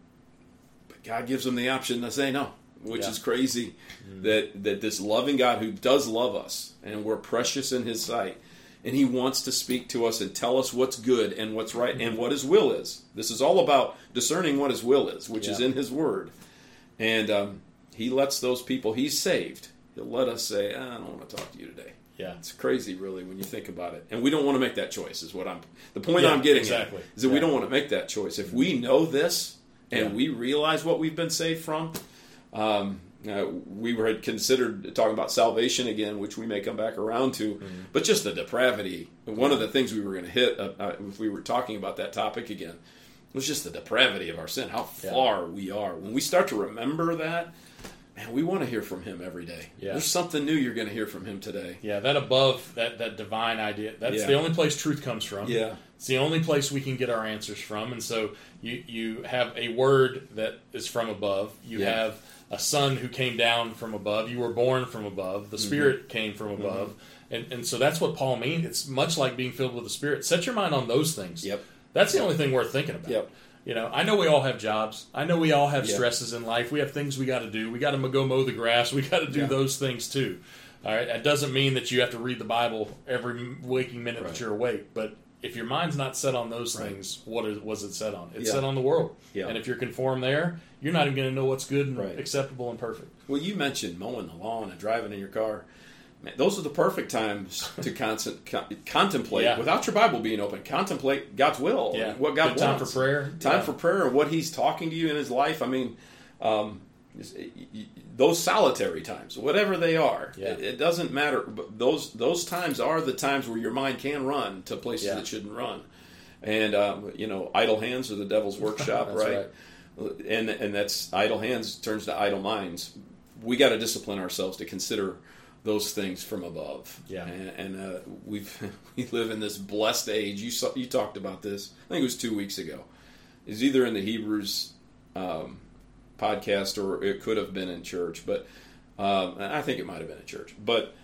But God gives them the option to say no, which yeah. is crazy. Mm-hmm. That, that this loving God who does love us, and we're precious in His sight, and He wants to speak to us and tell us what's good and what's right and what His will is. This is all about discerning what His will is, which yeah. is in His Word. And um, He lets those people He's saved. He'll let us say, I don't want to talk to you today. Yeah, it's crazy, really, when you think about it. And we don't want to make that choice. Is what I'm. The point yeah, I'm getting exactly. at is that yeah. we don't want to make that choice. If we know this and yeah. we realize what we've been saved from. Um, Uh, we were had considered talking about salvation again, which we may come back around to, mm-hmm. but just the depravity. One of the things we were going to hit, uh, uh, if we were talking about that topic again, was just the depravity of our sin, how far yeah. we are. When we start to remember that, man, we want to hear from Him every day. Yeah. There's something new you're going to hear from Him today. Yeah, that above, that, that divine idea, that's yeah. the only place truth comes from. Yeah. It's the only place we can get our answers from. And so you, you have a word that is from above. You yeah. have a Son who came down from above. You were born from above. The Spirit mm-hmm. came from above. Mm-hmm. And and so that's what Paul means. It's much like being filled with the Spirit. Set your mind on those things. Yep. That's the only thing worth thinking about. Yep. You know, I know we all have jobs. I know we all have yep. stresses in life. We have things we got to do. We got to go mow the grass. We got to do yeah. those things too. All right. That doesn't mean that you have to read the Bible every waking minute right. that you're awake. But if your mind's not set on those right. things, what is, was it set on? It's yeah. set on the world. Yeah. And if you're conformed there, you're not even going to know what's good and right. acceptable and perfect. Well, you mentioned mowing the lawn and driving in your car. Man, those are the perfect times to con- con- contemplate, yeah. without your Bible being open, contemplate God's will, yeah. what God Good wants. Time for prayer. Time yeah. for prayer and what He's talking to you in His life. I mean, um, those solitary times, whatever they are, yeah. it, it doesn't matter. But those those times are the times where your mind can run to places yeah. it shouldn't run. And um, you know, idle hands are the devil's workshop, right? right? And and that's idle hands turns to idle minds. We got to discipline ourselves to consider those things from above. Yeah. And, and uh, we've we live in this blessed age. You saw, you talked about this. I think it was two weeks ago. It's either in the Hebrews um, podcast or it could have been in church, but um, I think it might have been in church. But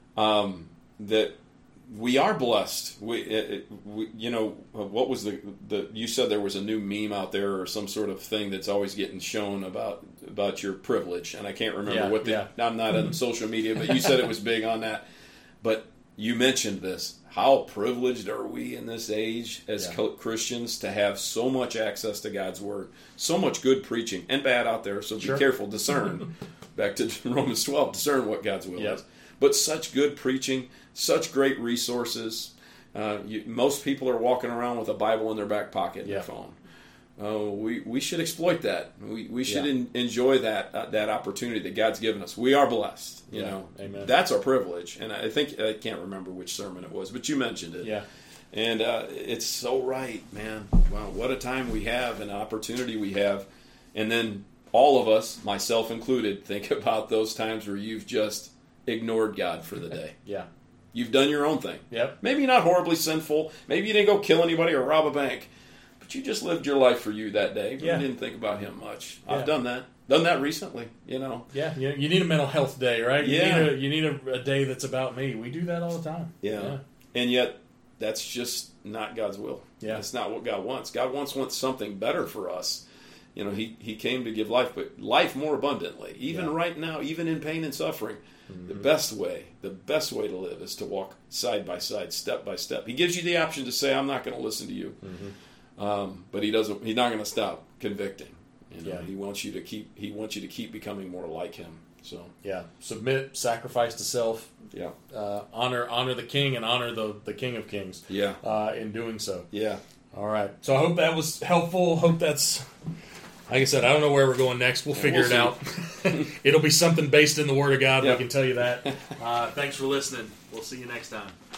um, that we are blessed. We, it, we, you know, what was the the? You said there was a new meme out there or some sort of thing that's always getting shown about about your privilege, and I can't remember yeah, what the. Yeah. I'm not on social media, but you said it was big on that. But you mentioned this. How privileged are we in this age as yeah. Christians to have so much access to God's Word, so much good preaching and bad out there. So be sure. careful, discern. Back to Romans twelve, discern what God's will yep. is. But such good preaching, such great resources. Uh, you, most people are walking around with a Bible in their back pocket and yeah. their phone. Uh, we we should exploit that. We we should yeah. in, enjoy that uh, that opportunity that God's given us. We are blessed. You yeah. know, Amen. That's our privilege. And I think I can't remember which sermon it was, but you mentioned it. Yeah, and uh, it's so right, man. Wow, what a time we have, and an opportunity we have, and then all of us, myself included, think about those times where you've just ignored God for the day. yeah. You've done your own thing. Yep. Maybe not horribly sinful. Maybe you didn't go kill anybody or rob a bank. But you just lived your life for you that day. Yeah. You didn't think about Him much. Yeah. I've done that. Done that recently, you know. Yeah, you, you need a mental health day, right? You Yeah. need, a, you need a, a day that's about me. We do that all the time. Yeah. yeah. And yet, that's just not God's will. Yeah. That's not what God wants. God wants, wants something better for us. You know, he, he came to give life, but life more abundantly. Even Yeah. right now, even in pain and suffering, mm-hmm. the best way, the best way to live is to walk side by side, step by step. He gives you the option to say, I'm not going to listen to you. Mm-hmm. Um, but he doesn't, he's not going to stop convicting. You know, yeah. he wants you to keep, he wants you to keep becoming more like him. So, yeah. Submit, sacrifice to self. yeah. Uh, honor, honor the King and honor the, the King of Kings. Yeah. Uh, in doing so. Yeah. All right. So I hope that was helpful. Hope that's, like I said, I don't know where we're going next. We'll figure We'll it out. It'll be something based in the Word of God. Yep. We can tell you that. Uh, thanks for listening. We'll see you next time.